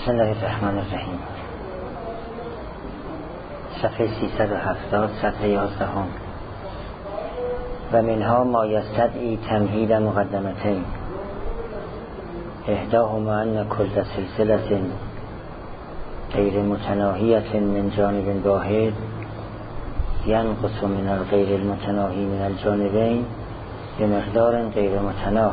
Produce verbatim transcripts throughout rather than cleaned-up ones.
بسم الله الرحمن الرحیم. صفحه سیصد و هفتاد، سطر یازدهم. و منها ما یستدعی تمهید مقدمتین احداهما ان کل سلسله غیر متناهیت من جانب واحد ینقص من الغیر المتناهی من الجانبین بمقدار غیر متناه.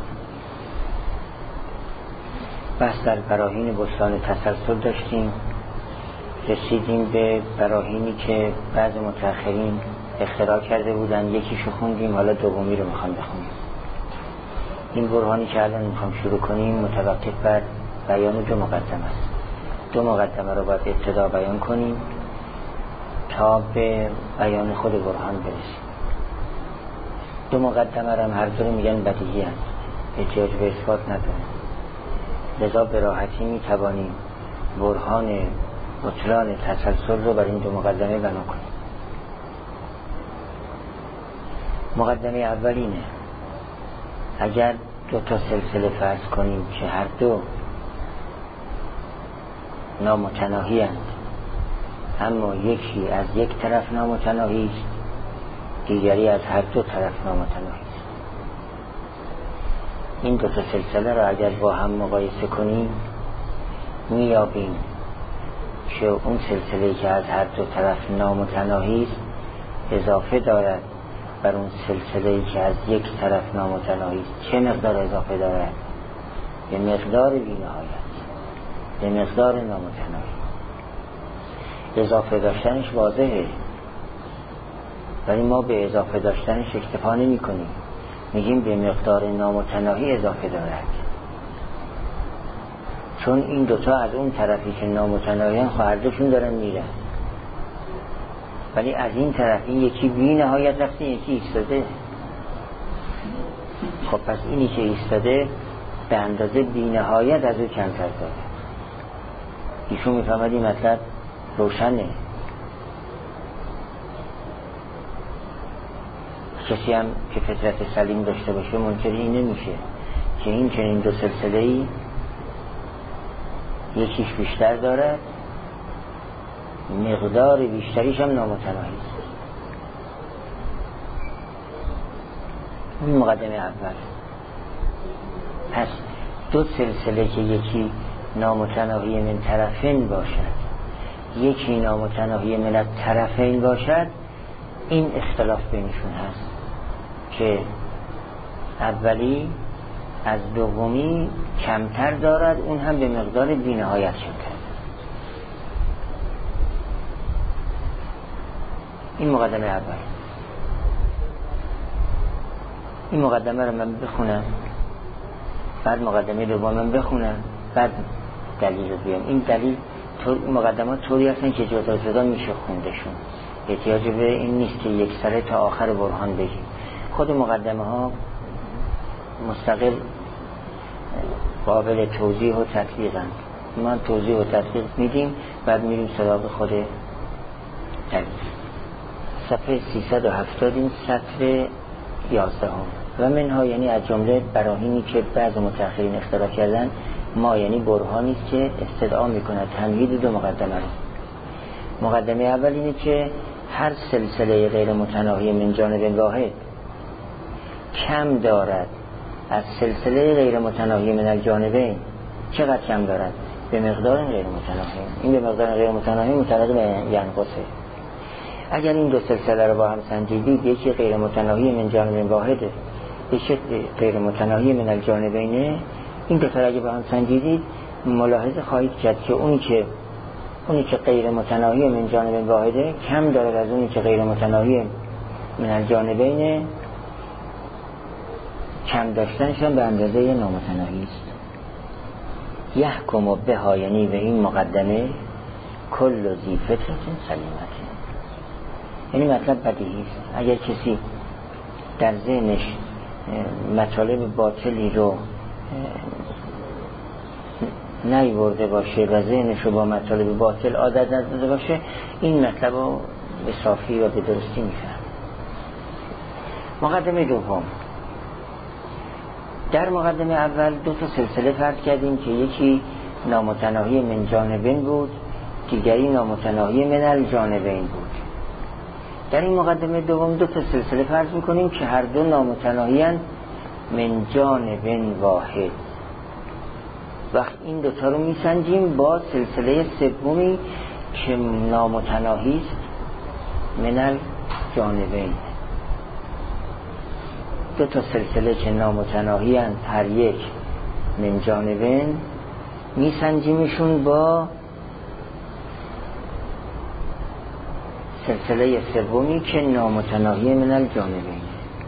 بحث در براهین بستان تسلسل داشتیم، رسیدیم به براهینی که بعض متأخرین اختراع کرده بودن، یکیشو خوندیم، حالا دومی رو میخوام بخونیم. این برهانی که الان میخوام شروع کنیم متوقف بر بیان دو مقدمه است. دو مقدمه رو باید ابتدا بیان کنیم تا به بیان خود برهان برسیم. دو مقدمه رو هم هر دو رو میگن بدیهی هست، احتیاج به اثبات نداره، لذا به راحتی میتوانیم برهان بطلان تسلسل رو بر این دو مقدمه بنا کنیم. مقدمه اولینه، اگر دو تا سلسله فرض کنیم که هر دو نامتناهی هستند، اما یکی از یک طرف نامتناهی است، دیگری از هر دو طرف نامتناهی است، این دو تا سلسله را اگر با هم مقایسه کنیم میابیم که اون سلسله که از هر دو طرف نامتناهی است اضافه دارد بر اون سلسله که از یک طرف نامتناهی است. چه مقدار اضافه دارد؟ به مقدار بی‌نهایت، به مقدار نامتناهی. اضافه داشتنش واضحه، ولی ما به اضافه داشتنش اکتفا نمی کنیم، میگیم به مقدار نامتناهی اضافه دارد، چون این دوتا از اون طرفی که نامتناهی هم خواهردشون دارن میرن، ولی از این طرف این یکی بی نهایت رفته، یکی ایستاده. خب پس اینی که ایستاده به اندازه بی نهایت از او کمتر داره. ایشون میفهمد این مطلب روشنه. کسی هم که فطرت سلیم داشته باشه منکر این نمیشه که این چنین دو سلسله‌ای یکیش بیشتر دارد، مقدار بیشتریش هم نامتناهی است. این مقدمه اول. پس دو سلسله که یکی نامتناهی من طرفین باشد، یکی نامتناهی من طرفین باشد، این اختلاف بینشون هست که اولی از دومی کمتر دارد، اون هم به مقدار بی‌نهایت کمتر. این مقدمه اول. این مقدمه رو من بخونم، بعد مقدمه دومم بخونم، بعد دلیل رو بیام. این دلیل مقدمات طوری هستن که جدا جدا میشه خوندشون، احتیاج به این نیست که یک سره تا آخر برهان بگیم. خود مقدمه ها مستقل قابل توضیح و تطبیق هستند. ما توضیح و تطبیق میدیم، بعد میریم سراغ خود دلیل. صفحه سیصد و هفتاد، این سطر یازدهم. و منها یعنی از جمله براهینی که بعض متأخرین اختراع کردن، ما یعنی برهانی است که استدعا میکند تمهید دو مقدمه را. مقدمه اول اینه که هر سلسله غیر متناهی من جانب واحد کم دارد از سلسله غیر متناهی من الجانبین. چقدر کم دارد؟ به مقدار غیر متناهی. این به مقدار غیر متناهی متعلق به ینقصه. اگر این دو سلسله رو با هم سنجیدید، یکی غیر متناهی من جانب واحده، یکی غیر متناهی من الجانبینه، این دو تا اگه با هم سنجیدید ملاحظه خواهید کرد که اونی که اونی که غیر متناهی من جانب واحده کم دارد از اونی که غیر متناهی من الجانبینه. کم داشتنش هم به اندازه نامتناهی است. یحکم بها یعنی به این مقدمه کل ذی فطرت سلیمت. یعنی مطلب بدیهی است. اگر کسی در ذهنش مطالب باطلی رو نیورده باشه و ذهنش رو با مطالب باطل عادت نداده باشه، این مطلب رو به صافی و به درستی میفهم. مقدمه دوم. در مقدمه اول دو تا سلسله فرض کردیم که یکی نامتناهی من جانبین بود، دیگری نامتناهی من الجانبین بود. در این مقدمه دوم دو تا سلسله فرض میکنیم که هر دو نامتناهی هستند من جانبین واحد. وقت این دوتا رو میسنجیم با سلسله سومی که نامتناهی است من الجانبین. دو تا سلسله که نامتناهی هستند هر یک من جانبین، میسنجیمشون با سلسله سومی که نامتناهی من الجانبین.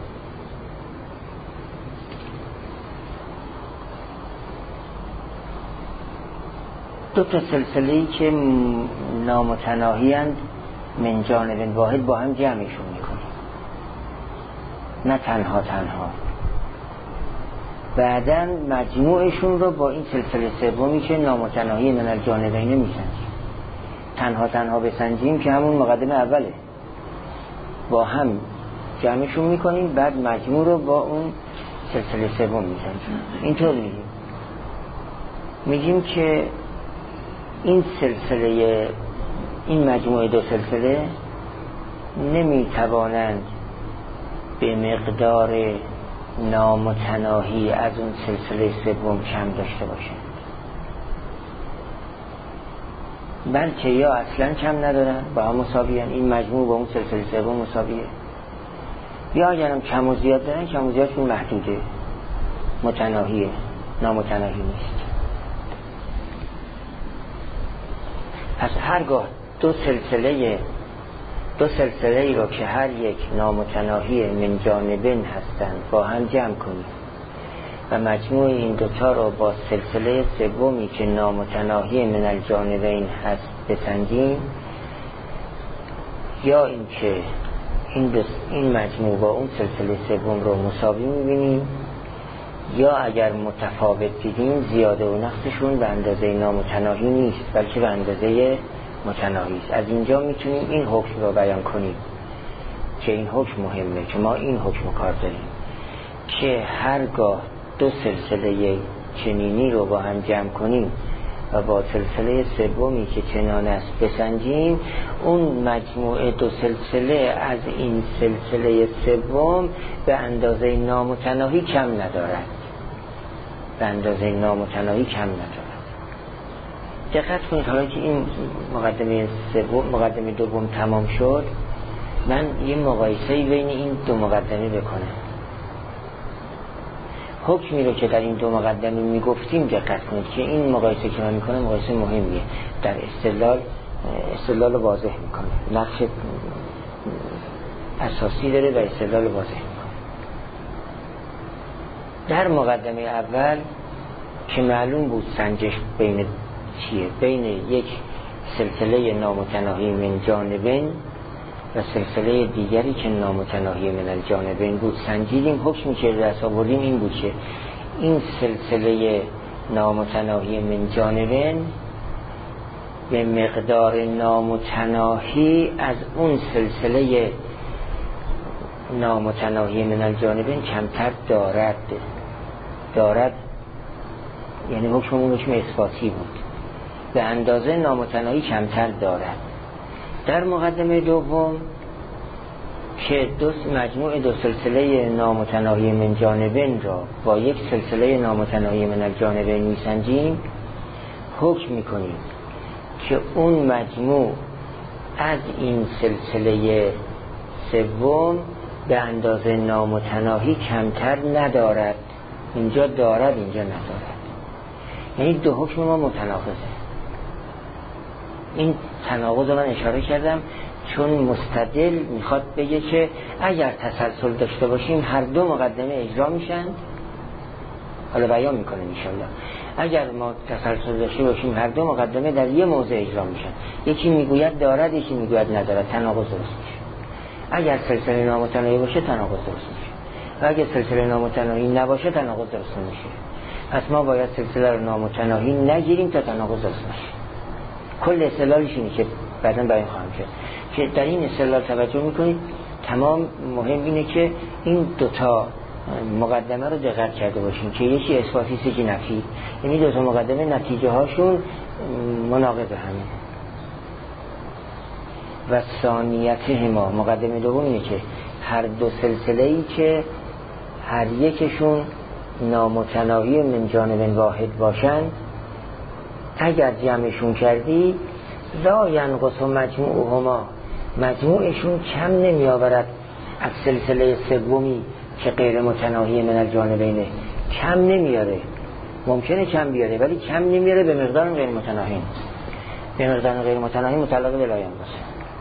دو تا سلسله‌ای که نامتناهی اند من جانب واحد با هم جمعشون میکنیم، نه تنها تنها. بعداً مجموعشون رو با این سلسله سومی که نامتناهی من الجانبین میسنجیم. تنها تنها بسنجیم که همون مقدمه اوله، با هم جمعشون میکنیم، بعد مجموع رو با اون سلسله سوم میسنجیم. اینطور میگیم میگیم که این سلسله، این مجموعه دو سلسله نمیتوانند به مقدار نامتناهی از اون سلسله سوم کم داشته باشند، بلکه یا اصلا کم ندارن با هم مساویان، این مجموع با اون سلسله سوم مساویه، یا اگرم کم و زیاد دارن کم و زیادشون محدوده، متناهیه، نامتناهی نیست. پس هرگاه دو سلسله دو سلسله ای رو که هر یک نامتناهی من جانبین هستند با هم جمع کنیم و مجموع این دوتا رو با سلسله سومی که نامتناهی من الجانبین هست بسنجیم، یا اینکه این این مجموع با اون سلسله سوم رو مساوی می‌بینیم، یا اگر متفاوت دیدیم زیاده و نقصشون به اندازه نامتناهی نیست بلکه به اندازه متناهی است. از اینجا میتونیم این حکم رو بیان کنیم که این حکم مهمه، که ما این حکم کار داریم که هرگاه دو سلسله چنینی رو با هم جمع کنیم و با سلسله سومی که چنان است بسنجیم، اون مجموعه دو سلسله از این سلسله سوم به اندازه نامتناهی کم ندارد، به اندازه نامتناهی کم ندارد. دقت کنید حالا که این مقدمه سوم مقدمه دوم تمام شد، من یه مقایسه‌ای بین این دو مقدمه بکنم. حکمی رو که در این دو مقدمه میگفتیم دقت کنید که این مقایسه که من میکنم مقایسه مهمیه، در استدلال استدلال واضح میکنه، نقش اساسی داره و استدلال واضح میکنه. در مقدمه اول که معلوم بود سنجش بین چیه، بین یک سلسله نامتناهی من جانبین و سلسله دیگری که نامتناهی من الجانبین بود سنجیدیم. حکمی که دست آوردیم این بود که این سلسله نامتناهی من جانبین به مقدار نامتناهی از اون سلسله نامتناهی من الجانبین کمتر دارد دارد یعنی حکم اون حکم اثباتی بود، به اندازه نامتناهی کمتر دارد. در مقدمه دوم که دو مجموع دو سلسله نامتناهی من جانبین را با یک سلسله نامتناهی من الجانبین میسنجیم، حکم میکنیم که اون مجموع از این سلسله سوم به اندازه نامتناهی کمتر ندارد. اینجا دارد، اینجا ندارد، یعنی دو حکم ما متناقضه. این تناقض رو من اشاره کردم چون مستدل میخواد بگه که اگر تسلسل داشته باشیم هر دو مقدمه اجرا میشن. حالا بیان میکنه انشالله اگر ما تسلسل داشته باشیم هر دو مقدمه در یه موضع اجرا میشن، یکی میگوید دارد یکی میگوید ندارد، تناقض درست میشه. اگر سلسله نامتناهی باشه تناقض درست میشه و اگر سلسله نامتناهی نباشه تناقض درست نمیشه. پس ما باید سلسله رو نامتناهی نگیریم تا تناقض درست میشه. کل استدلالش اینه که بعداً بیان خواهم کرد که در این استدلال توجه میکنید تمام مهم اینه که این دوتا مقدمه رو دقت کرده باشیم که یکی اثباتی است یکی نفی، یعنی دو تا مقدمه نتیجه هاشون مناقض همه. و ثانیته ما مقدمه دوم اینه که هر دو سلسله‌ای که هر یکشون نامتناهی من جانب واحد باشن، اگر جمعشون کردی لا ینقص مجموعهما، مجموعشون کم نمی آورد از سلسله سومی که غیر متناهی من الجانبینه، کم نمیاره. ممکنه کم بیاره ولی کم نمیاره به مقدار غیر متناهی. به مقدار غیر متناهی متعلق به لا ینقص،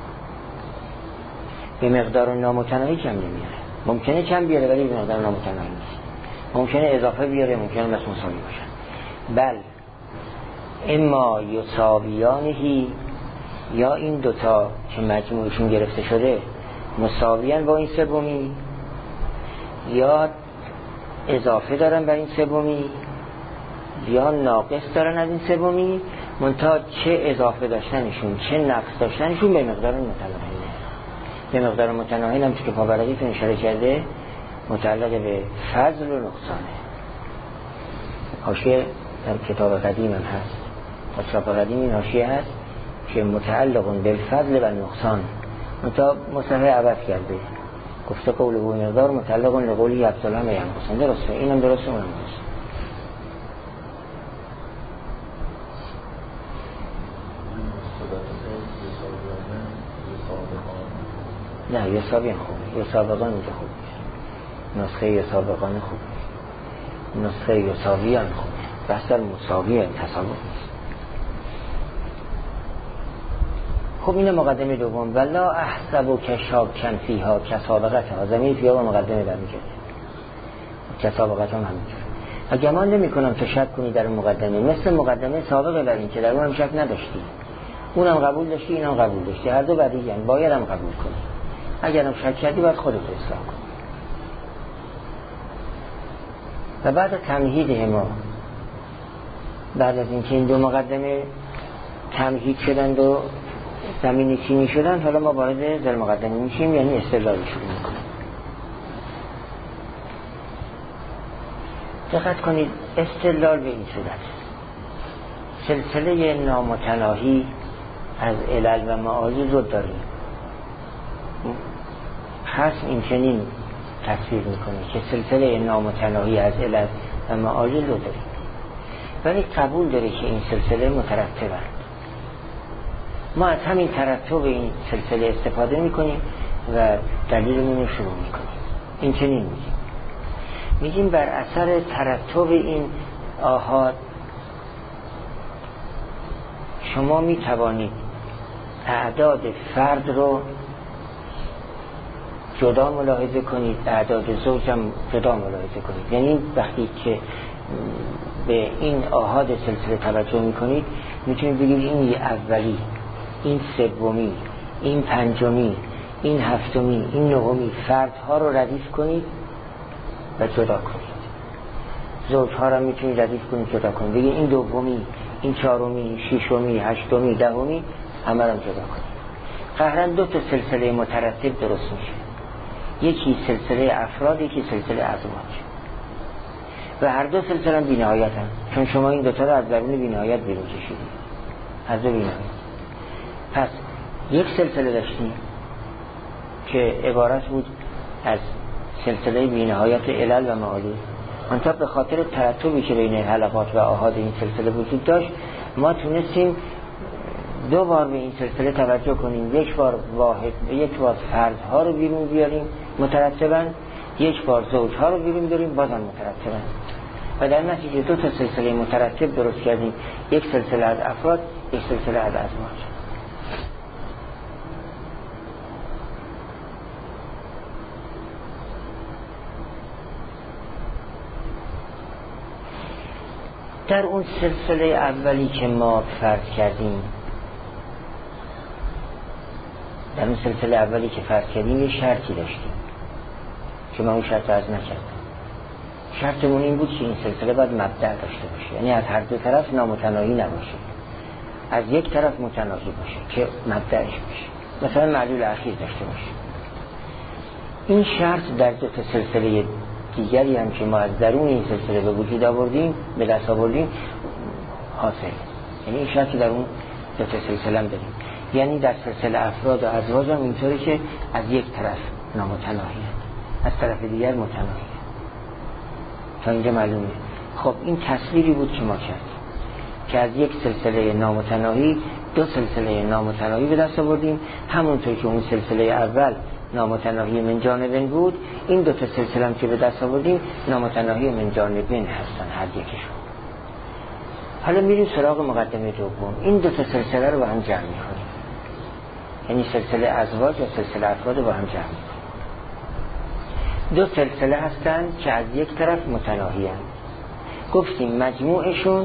به مقدار نامتناهی کم نمیاره. ممکنه کم بیاره ولی به مقدار نامتناهی نیست. ممکنه اضافه بیاره، ممکنه بس مساوی باشه. بل اما یساویانهی، یا این دوتا که مجموعشون گرفته شده مساویان با این سومی، یا اضافه دارن بر این سومی، یا ناقص دارن از این سومی، منتها چه اضافه داشتنشون چه نقص داشتنشون به مقدار متناهی. به مقدار متناهی هم که پاورقیتون اشاره کرده متعلق به فضل و نقصانه. حاشیه در کتاب قدیم هم هست، کتاب قدیم این حاشیه هست که متعلق بالفضل و نقصان، منتها مصحح عوض کرده، گفته قوله و مقدار متعلق لقولی ابطالان و ینقصان. درسته، اینم درسته اونم درسته. نه یه سابقان خوبه، یه سابقان اینجا خوبه، نسخه یه سابقان خوبه، نسخه یه سابقان خوبه، بحث مساوی تصابق نیست. خب این مقدمه دوم. ولا احسب و کشاکن فیها کسابقت ها، زمین فیها با مقدمه برمی کرده، کسابقت هم همینجور. و گمان نمی کنم تو شک کنی در مقدمه، مثل مقدمه سابقه بر این که در اون هم شک نداشتی، اونم قبول داشتی اینم قبول داشتی، هر دو بعدی یعنی باید هم قبول کنی. اگرم شک کردی باید خودت اصلاح کنی. و بعد تمهید ما، بعد از اینکه این دو مقدمه تمهید شدند و زمینی چینی شدن، حالا ما وارد در مقدمه میشیم، یعنی استدلال شروع میکنیم. دقت کنید، استدلال به این صورت، سلسله نامتناهی از علل و معالی رو داریم، پس این چنین تصویر میکنه که سلسله نامتناهی از علل و معالی رو داریم، ولی قبول داره که این سلسله مترتبه. ما از همین ترتب این سلسله استفاده میکنیم و دلیلمون رو شروع میکنیم. این چنین میگیم، میگیم بر اثر ترتب این آحاد شما میتوانید اعداد فرد رو جدا ملاحظه کنید، اعداد زوج هم جدا ملاحظه کنید. یعنی وقتی که به این آحاد سلسله توجه میکنید میتونید بگید این یه اولی، این سومی، این پنجمی، این هفتمی، این نهمی، فردها رو ردیف کنید و جدا کنید. زوجها رو میتونید ردیف کنید جدا کنید، بگید این دومی، این چهارمی، ششمی، هشتمی، دهمی، همه رو جدا کنید. قهرن دو تا سلسله مترتب درست میشه، یکی سلسله افراد، یکی سلسله ازواج، و هر دو سلسله هم بی‌نهایت هم، چون شما این دوتا رو از درون بی‌نهایت بیرون کشیدید، از دو بی‌نهایت. پس یک سلسله داشتیم که عبارت بود از سلسله بی‌نهایت علل و معالی، منتها به خاطر ترتبی که بین حلقات و آحاد این سلسله وجود داشت، ما تونستیم دو بار به این سلسله توجه کنیم، یک بار واحد یک بار فردها رو بیرون بیاریم مترتباً، یک بار زوجها رو بیرون بیاریم بازم مترتباً، و در نتیجه دو تا سلسله مترتب درست کردیم، یک سلسله از افراد، یک سلسله از ازواج. در اون سلسله اولی که ما فرض کردیم در اون سلسله اولی که فرض کردیم یه شرطی داشتیم که من اون شرط رو عرض نکردم. شرطمون این بود که این سلسله باید مبدأ داشته باشه، یعنی از هر دو طرف نامتناهی نباشه، از یک طرف متناهی باشه که مبدأش باشه، مثلا معلول اخیر داشته باشه. این شرط در دو تا سلسله دیگری هم که ما از درون این سلسله به وجود آوردیم، به دست آوردیم، حاصل. یعنی این شرطی در اون دو تا سلسله هم داریم. یعنی در سلسله افراد و ازواج هم اینطوری که از یک طرف نامتناهی، از طرف دیگر متناهی. تا اینجا معلومه. خب این تصویری بود که ما کردیم که از یک سلسله نامتناهی دو سلسله نامتناهی به دست آوردیم. همونطور که اون سلسله اول نامتناهی من جانبین بود، این دو تا سلسله هم که به دست آوردیم نامتناهی من جانبین هستن هر یکیشون. حالا میریم سراغ مقدمه دوم. این دو تا سلسله رو با هم جمع می‌کنیم، یعنی سلسله ازواج و سلسله افراد رو با هم جمع می‌کنیم. دو سلسله هستن که از یک طرف متناهی هستن. گفتیم مجموعشون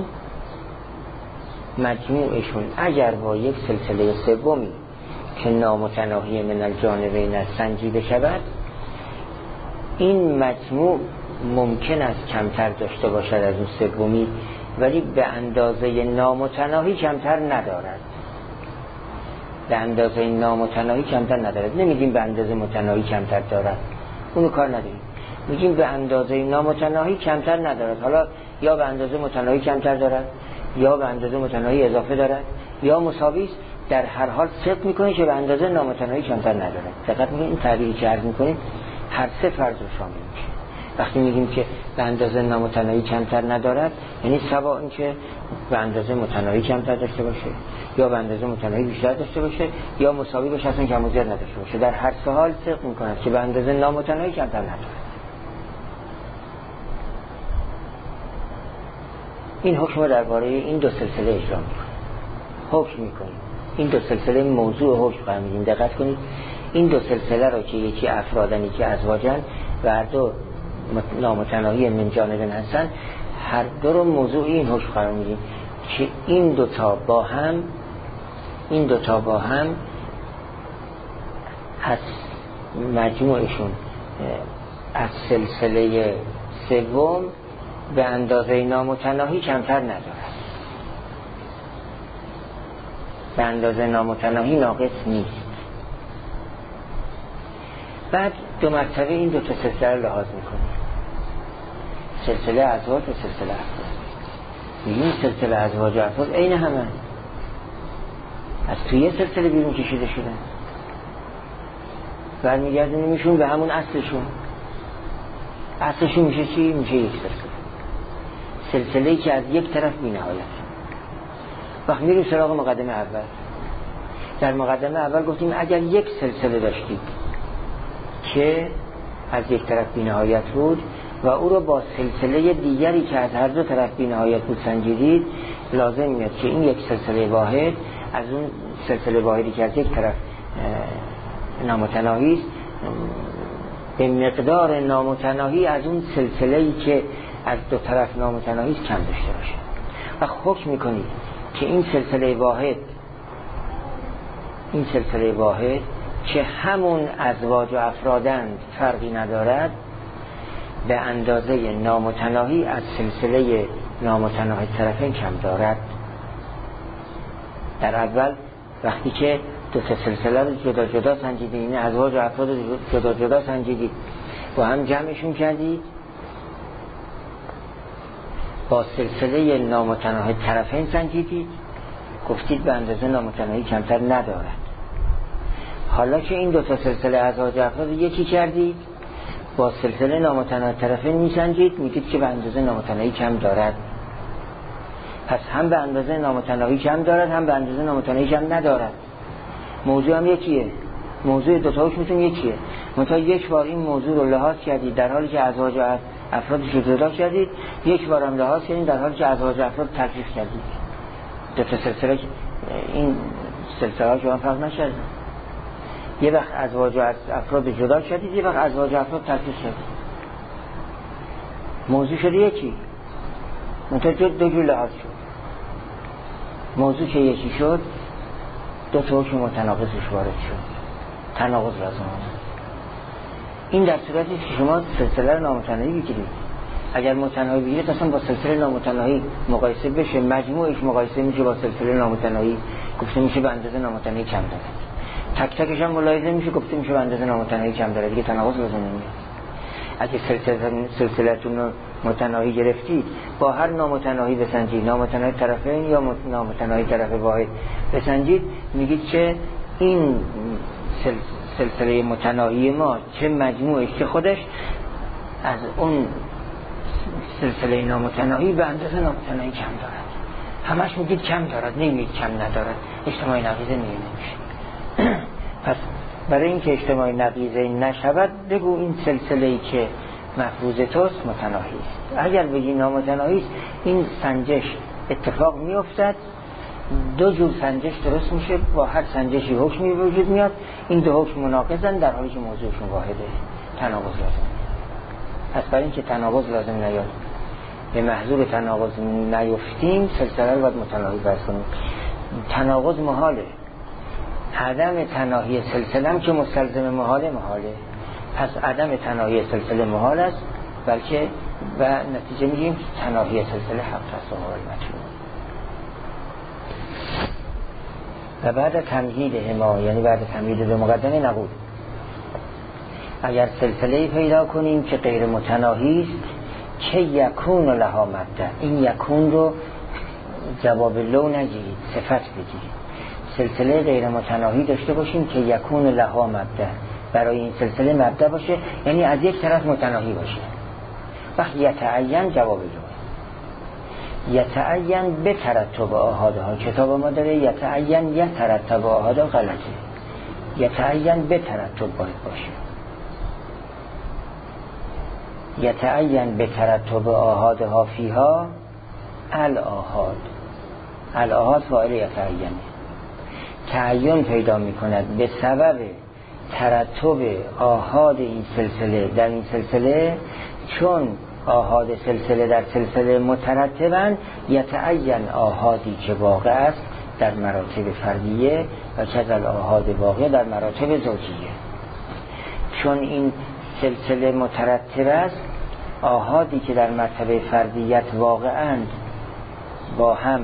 مجموعشون اگر با یک سلسله سومی که نامتناهی من الجانبین است سنجیده شود، این مجموع ممکن است کمتر داشته باشد از اون سومی، ولی به اندازه نامتناهی کمتر ندارد. به اندازه نامتناهی کمتر ندارد. نمیگیم به اندازه متناهی کمتر دارد، اونو کار نداریم. میگیم به اندازه نامتناهی کمتر ندارد. حالا یا به اندازه متناهی کمتر دارد، یا به اندازه متناهی اضافه دارد، یا مساوی است. در هر حال صدق میکنه که به اندازه نامتناهی کمتر ندارد. دقت میکنید این تعبیری که عرض میکنیم هر سه فرض رو شامل میشه. وقتی میگیم که به اندازه نامتناهی کمتر ندارد، یعنی سواء این که به اندازه متناهی کمتر داشته باشه، یا به اندازه متناهی بیشتر داشته باشه، یا مساوی باشه، اصلا کم و زیاد نداشته باشه. در هر سه حال صدق میکنه که به اندازه نامتناهی کمتر ندارد. این حکم رو درباره این دو سلسله اجرا میکنه. حکم میکنیم. این دو سلسله موضوع حکم قرار میدیم. دقت کنید این دو سلسله رو که یکی افرادن یکی ازواجن و هر دو نامتناهی من جانبین هستن، هر دو رو موضوع این حکم قرار میدیم که این دو تا با هم این دو تا با هم از مجموعشون از سلسله سوم به اندازه نامتناهی کمتر ندارد. به اندازه نامتناهی ناقص نیست. بعد دو مرتبه این دو تا سلسله رو لحاظ میکنیم، سلسله ازواج و سلسله افراد. این سلسله ازواج و افراد عین همه، از توی سلسله بیرون کشیده شدن، برمیگردونیمشون به همون اصلشون. اصلشون میشه چی؟ میشه یک سلسله، سلسله‌ای که از یک طرف بی‌نهایت. وقت میریم سراغ مقدمه اول. در مقدمه اول گفتیم اگر یک سلسله داشتید که از یک طرف بی‌نهایت بود و او رو با سلسله دیگری که از هر دو طرف بی‌نهایت بود سنجیدید، لازم میاد که این یک سلسله واحد از اون سلسله واحدی که از یک طرف نامتناهی است به مقدار نامتناهی از اون سلسله‌ای که از دو طرف نامتناهی است کم داشته باشه. و حکم میکنید که این سلسله واحد این سلسله واحد که همون ازواج و افرادند فرقی ندارد، به اندازه نامتناهی از سلسله نامتناهی طرفین کم دارد. در اول وقتی که دو تا سلسله رو جدا جدا سنجیدید، این ازواج و افراد رو جدا جدا سنجیدید و هم جمعشون کردید، با سلسله نامتناهی طرفین سنجیدید، گفتید به اندازه نامتناهی کمتر ندارد. حالا که این دو تا سلسله ازواج و افراد یکی کردید، با سلسله نامتناهی طرفین میسنجید، میگید که به اندازه نامتناهی کم دارد. پس هم به اندازه نامتناهی کم دارد، هم به اندازه نامتناهی کم ندارد. موضوع هم یکیه، موضوع دو تا حکمتون یکیه. منتها یک بار این موضوع رو لحاظ کردید در حالی که ازواج و افرادش رو جدا کردید، یک بار هم لحاظ کردید در حالی که ازواج و افراد تفریق کردید. دو تا سلسله این سلسله ها که من فرق نشد، یه وقت ازواج و افراد جدا کردید، یه وقت ازواج و افراد تفریق کردید. موضوع شده یکی، منتها دو جور لحاظ شد. موضوع که یکی شد، دو تا حکم متناقضش وارد شد، تناقض لازم آمد. این در صورتی که شما سلسله رو نامتناهی بگیرید. اگر متناهی بگیرید اصلا با سلسله نامتناهی مقایسه بشه، مجموعش مقایسه میشه با سلسله نامتناهی، گفته میشه به اندازه نامتناهی کم دارد. تک تکش هم ملاحظه میشه، گفته میشه به اندازه نامتناهی کم دارد. دیگه تناقض لازم نمیاد. اگه سلسله سلسلتون رو متناهی گرفتید با هر نامتناهی بسنجید، نامتناهی طرفین یا نامتناهی طرف واحد بسنجید، میگید که این سلسله متناهی ما چه مجموعش که خودش از اون سلسله نامتناهی به اندازه نامتناهی کم دارد. همش میگید کم دارد، نمیگید کم ندارد. اجتماعی نقیضه میگه نمیشه. پس برای اینکه اجتماعی نقیضه نشود بگو این سلسله‌ای که مفروض توست متناهی است. اگر بگی نامتناهی است این سنجش اتفاق میافتد، دو جور سنجش درست میشه، با هر سنجشی حکمی وجود میاد، این دو حکم مناقضن در حالی که موضوعشون واحده، تناقض لازم. پس برای اینکه تناقض لازم نیاد، به محضور تناقض نیفتیم، سلسله رو باید متناهی فرض کنیم. تناقض محاله، عدم تناهی سلسله هم که مستلزم محاله محاله. پس عدم تناهی سلسله محال است، بلکه و نتیجه میگیم تناهی سلسله حق است و محال مطلوب. و بعد تمهید هما، یعنی بعد تمهید دو مقدمه نقول اگر سلسله پیدا کنیم که غیر متناهی است که یکون لها مبدأ، این یکون رو جواب لو نگیرید، صفت بگیرید. سلسله غیر متناهی داشته باشیم که یکون لها مبدأ، برای این سلسله مبدأ باشه، یعنی از یک طرف متناهی باشه. وقت یتعین جواب لو، یتعین به ترتب آحادها، کتاب ما داره یتعین یترتب آحادها غلطه، یتعین به ترتب باید باشه. یتعین به ترتب آحادها فیها الآحاد، الآحاد فاعل یتعین، تعین پیدا می کند به سبب ترتب آحاد این سلسله در این سلسله، چون آحاد سلسله در سلسله مترتبن، یتعین آحادی که واقع است در مراتب فردیه و چزل آحاد واقع در مراتب زوجیه. چون این سلسله مترتب است، آحادی که در مرتبه فردیت واقعند با هم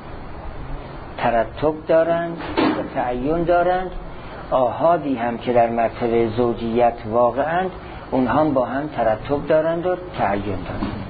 ترتب دارند و تعین دارند، آحادی هم که در مرتبه زوجیت واقعند اونها با هم ترتب دارند و تعین دارند.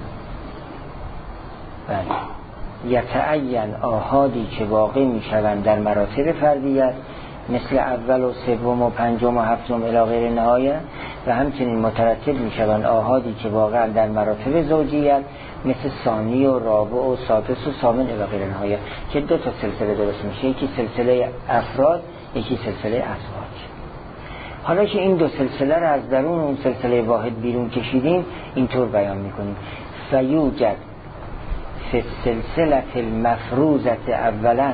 بله، یتعین آحادی که واقع می شوند در مراتب فردیت مثل اول و سوم و پنجم و هفتم الی غیر نهایه، و همچنین مترتب می شوند آحادی که واقعا در مراتب زوجیت مثل ثانی و رابع و سادس و ثامن الی غیر نهایه، که دو تا سلسله درست میشه، یکی سلسله افراد یکی سلسله ازواج. حالا که این دو سلسله را از درون اون سلسله واحد بیرون کشیدیم، اینطور بیان میکنیم فیوجد فی السلسله المفروضه اولا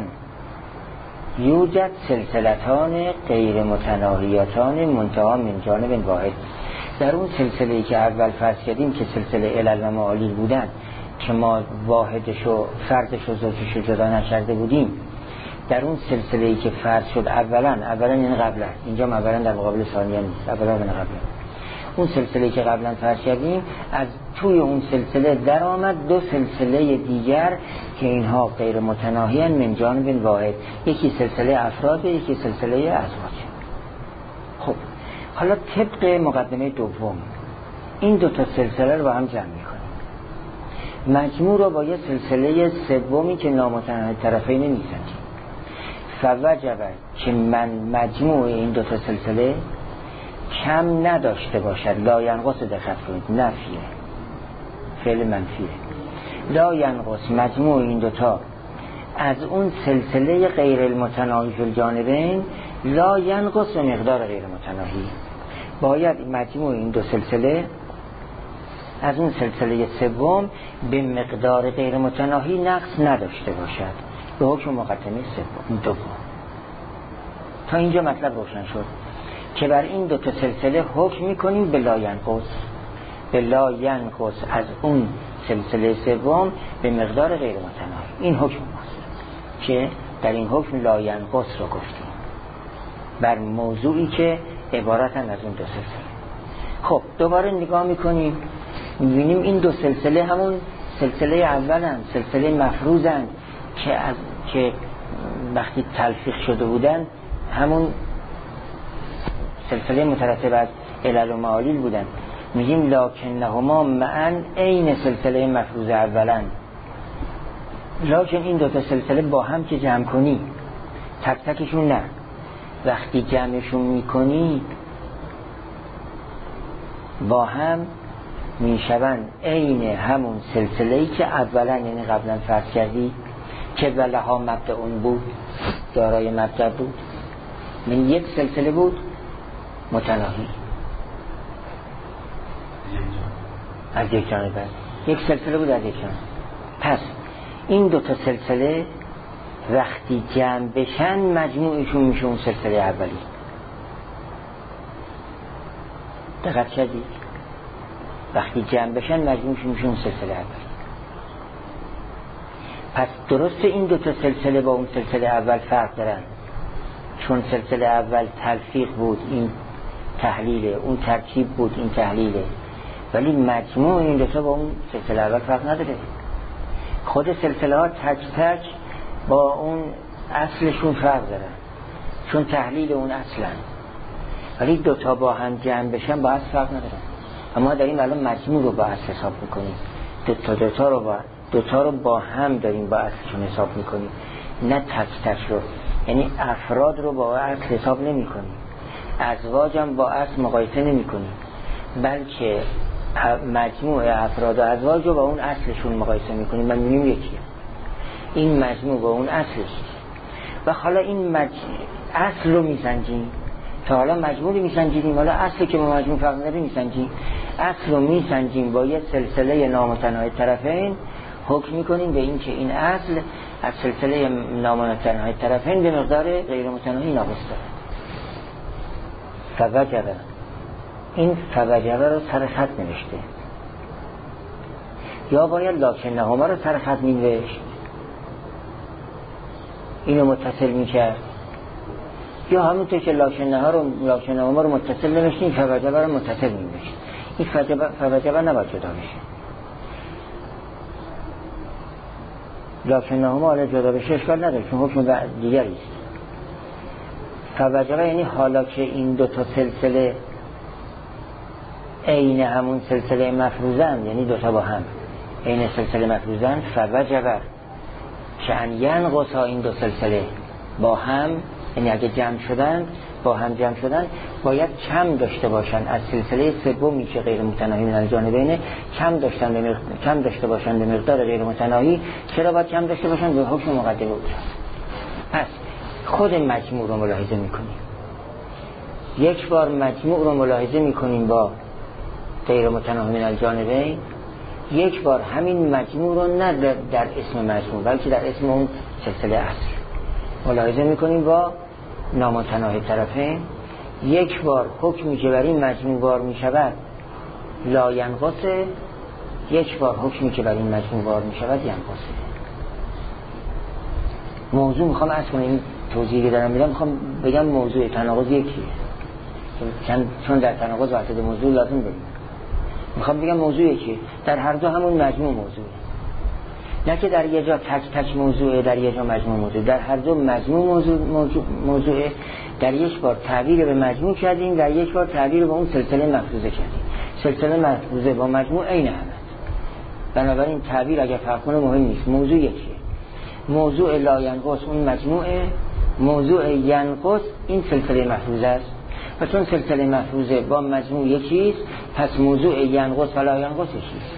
یوجد سلسلتان غیر متناهیتان منتهی من جانب واحد. در اون سلسله‌ای که اول فرض کردیم که سلسله علل و معالیل بودن که ما واحدش و فردش و زوجش رو جدا نکرده بودیم، در اون سلسله‌ای که فرض شد اولا اولا این قبلا، اینجا اولا در مقابل ثانیه نیست، اولا من قبلا، اون سلسله‌ای که قبلا فرض کردیم از توی اون سلسله در آمد دو سلسله دیگر که اینها غیر متناهیان من جانب واحد، یکی سلسله افراد یکی سلسله ازواج. خب حالا طبق مقدمه دوم این دو تا سلسله رو با هم جمع می‌کنیم، مجموع رو با یه سلسله سومی که نامتناهی طرفین می‌سنجیم، فوجب که من مجموع این دو تا سلسله کم نداشته باشد. لا ینقص، دقت کنید، نفیه، فعل منفیه. لا ینقص مجموع این دوتا از اون سلسله غیر المتناهی فی الجانبین، لا ینقص به مقدار غیر متناهی، باید مجموع این دو سلسله از اون سلسله سوم به مقدار غیر متناهی نقص نداشته باشد به حکم مقدمه سوم دوم. تا اینجا مطلب روشن شد که بر این دو تا سلسله حکم میکنیم به لا ینقص، به لا ینقص از اون سلسله سوم به مقدار غیر متناهی. این حکم ماست که در این حکم لا ینقص رو گفتیم بر موضوعی که عبارتن از اون دو سلسله. خب دوباره نگاه میکنیم میبینیم این دو سلسله همون سلسله اولن، سلسله مفروضن که از که وقتی تلفیق شده بودن همون سلسله مترتب از علل و معالیل بودن، میگیم لکنهما معا عین سلسله مفروضه اولا، لکن این دوتا سلسله با هم که جمع کنی تک تکشون نه، وقتی جمعشون میکنی با هم میشوند عین همون سلسله‌ای که اولا یعنی قبلا فرض کردی که ولها مبدأ اون بود، دارای مبدأ بود، من یک سلسله بود متناهی از یک جانب، یک سلسله بود از یک جانب. پس این دو تا سلسله وقتی جمع بشن مجموعشون میشه اون سلسله اولی. دقت کردید؟ وقتی جمع بشن مجموعشون میشه اون سلسله اولی. پس درسته این دو تا سلسله با اون سلسله اول فرق دارن، چون سلسله اول تلفیق بود این تحلیله، اون ترکیب بود این تحلیله، ولی مجموع این دو تا با اون سلسله اول فرق نداره. خود سلسله ها تک تک با اون اصلشون فرق دارن چون تحلیل اون اصلن، ولی دو تا با هم جمع بشن با اصل فرق نداره. اما داریم الان مجموع رو با اصل حساب میکنیم، دو تا دو تا رو با دو تا رو با هم داریم با اصلشون حساب میکنیم، نه تک تک رو، یعنی افراد رو با اصل حساب نمیکنیم، ازواج هم با اصل مقایسه نمیکنیم، بلکه مجموع افراد و ازواج رو با اون اصلشون مقایسه میکنیم و میبینیم یکیه. این مجموع با اون اصلش و حالا این مج... اصل رو میسنجیم. تا حالا مجموعی میسنجیم، حالا اصل که با مجموع فرق نداره میسنجیم. اصل رو میسنجیم با یه سلسله نامتناهی طرفین، حکم میکنیم به این که این اصل از سلسله نامتناهی طرفین به مقدار غیر متناهی ناقص داره. فوجبه، این فوجبه رو سر خط نوشته، یا باید لکنهما رو سر خط نوشت اینو متصل میکرد، یا همونطور که لکنهما رو لکنهما رو متصل نوشتیم فوجبه رو متصل نوشت. این فوجبه فوجبه نباید جدا بشه، لکنهما حالا جدا بشه اشکال نداره چون حکم دیگری است. فوجبه یعنی حالا که این دو تا سلسله عین همون سلسله مفروضن، یعنی دو تا با هم عین سلسله مفروضن، فوجبه شأن ینقص این دو سلسله با هم، یعنی اگه جمع شدن با هم جمع شدن باید کم داشته باشن از سلسله سومی که غیر متناهی من الجانبین، کم داشتن به مقدار کم داشته باشن به مقدار غیر متناهی. چرا باید کم داشته باشن؟ به حکم مقدمه بود. پس خود مجموع رو ملاحظه میکنیم، یک بار مجموع رو ملاحظه میکنیم با غیر متناهی من الجانبین، یک بار همین مجموع رو نه در, در اسم مجموع بلکه در اسم اون سلسله اصل ملاحظه میکنیم با نامتناهی طرفین، یک بار حکمی که بر این مجموع بار میشود لا ینقصه، یک بار حکمی که بر این مجموع بار میشود ینقصه. موضوع میخوام از کنم این توضیحی که دارم میدم، میخوام بگم موضوع تناقض یکیه چون در تناقض وحدت موضوع لازم داریم. میخوام بگم موضوع یکیه، در هر دو همون مجموع موضوعه، نه که در یه جا تک تک موضوعه در یه جا مجموع موضوع، در هر دو مجموع موضوع موضوع موضوعه. در یک بار تعبیر به مجموع کردیم، در یک بار تعبیر به اون سلسله مفروضه کردیم. سلسله مفروضه با مجموع عین همه، بنابراین تعبیر اگر فرق کنه مهم نیست، موضوع یکیه. موضوع لا ینقص اون مجموعه، موضوع ینقص این سلسله مفروضه است و چون سلسله مفروضه با مجموع یکیست پس موضوع ینقص و لا ینقص یکیست.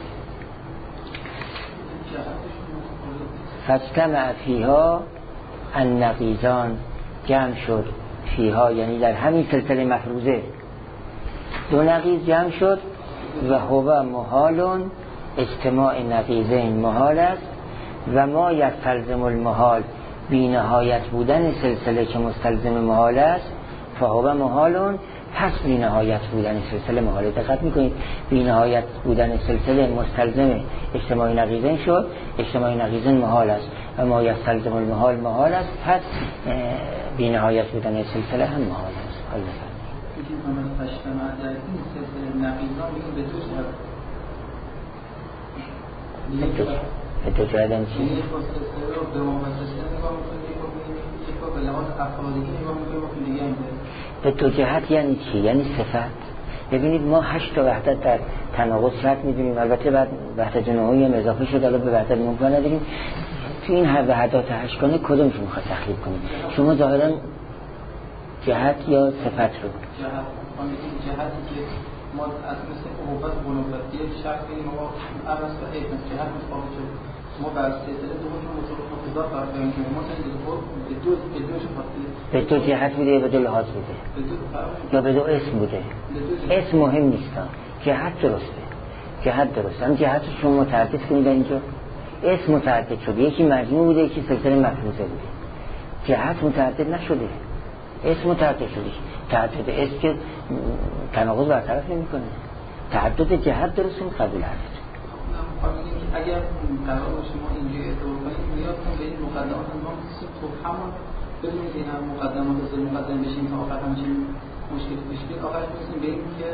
فاجتمع فیها النقیضان، جمع شد فیها یعنی در همین سلسله مفروضه دو نقیض جمع شد و هو محال، اجتماع نقیضین محال است و ما یستلزم المحال بی نهایت بودن سلسله که مستلزم محال است فهو محال، پس بی نهایت بودن سلسله محاله. دقت میکنید بی نهایت بودن سلسله مستلزم اجتماعی نقیضین شد، اجتماعی نقیضین محال است و ما یستلزم المحال محال است، پس بی نهایت بودن سلسله هم محال است. حالا میگیم ما اجتماع در این سلسله نقیضان میگیم به دو صورت به دو جهت هم چی؟ یک با سلسله رو به مفصله نگاه میکنیم، یک با به لحاظ افرادی نگاه میکنیم و دیگه این به دو جهت یعنی چی؟ یعنی صفت ببینید ما هشت تا وحدت در تناقض شرط می‌دونیم، البته بعد وحدت نهایی هم اضافه شد، الان به وحدت ممکن نداریم. تو این هر وحدات هشتگانه کدومشون می‌خواد تخلیق کنیم؟ شما ظاهراً جهت یا صفت رو جهت اون جهتی که ما از مثل قوت و بنوبتی شرط کنیم ما عرض و ایت جهت مطابق شد ما بر سلسله دومشون متضاد قرار داریم که ما مثلا به دو به دوش فاصله به دو جهت بوده یا به دو لحاظ بوده یا به دو اسم بوده. اسم مهم نیست، جهت درسته، جهت درسته. هم جهت شما متعدد کنید اینجا، اسم متعدد شده، یکی مجموع بوده یکی سلسله مفروضه بوده، جهت متعدد نشده، اسم متعدد شده. تعدد اسم که تناقض برطرف نمی‌کنه، تعدد جهت درسته قبول هست. اگر قرار باشه ما اینجا اعتبار کنیم نیاز کنیم به این مقدمات ما تو همون بدونید این هم مقدمات از مقدم بشیم تا آخر همچین مشکل پیش بیاد. آخرش می‌رسیم به این که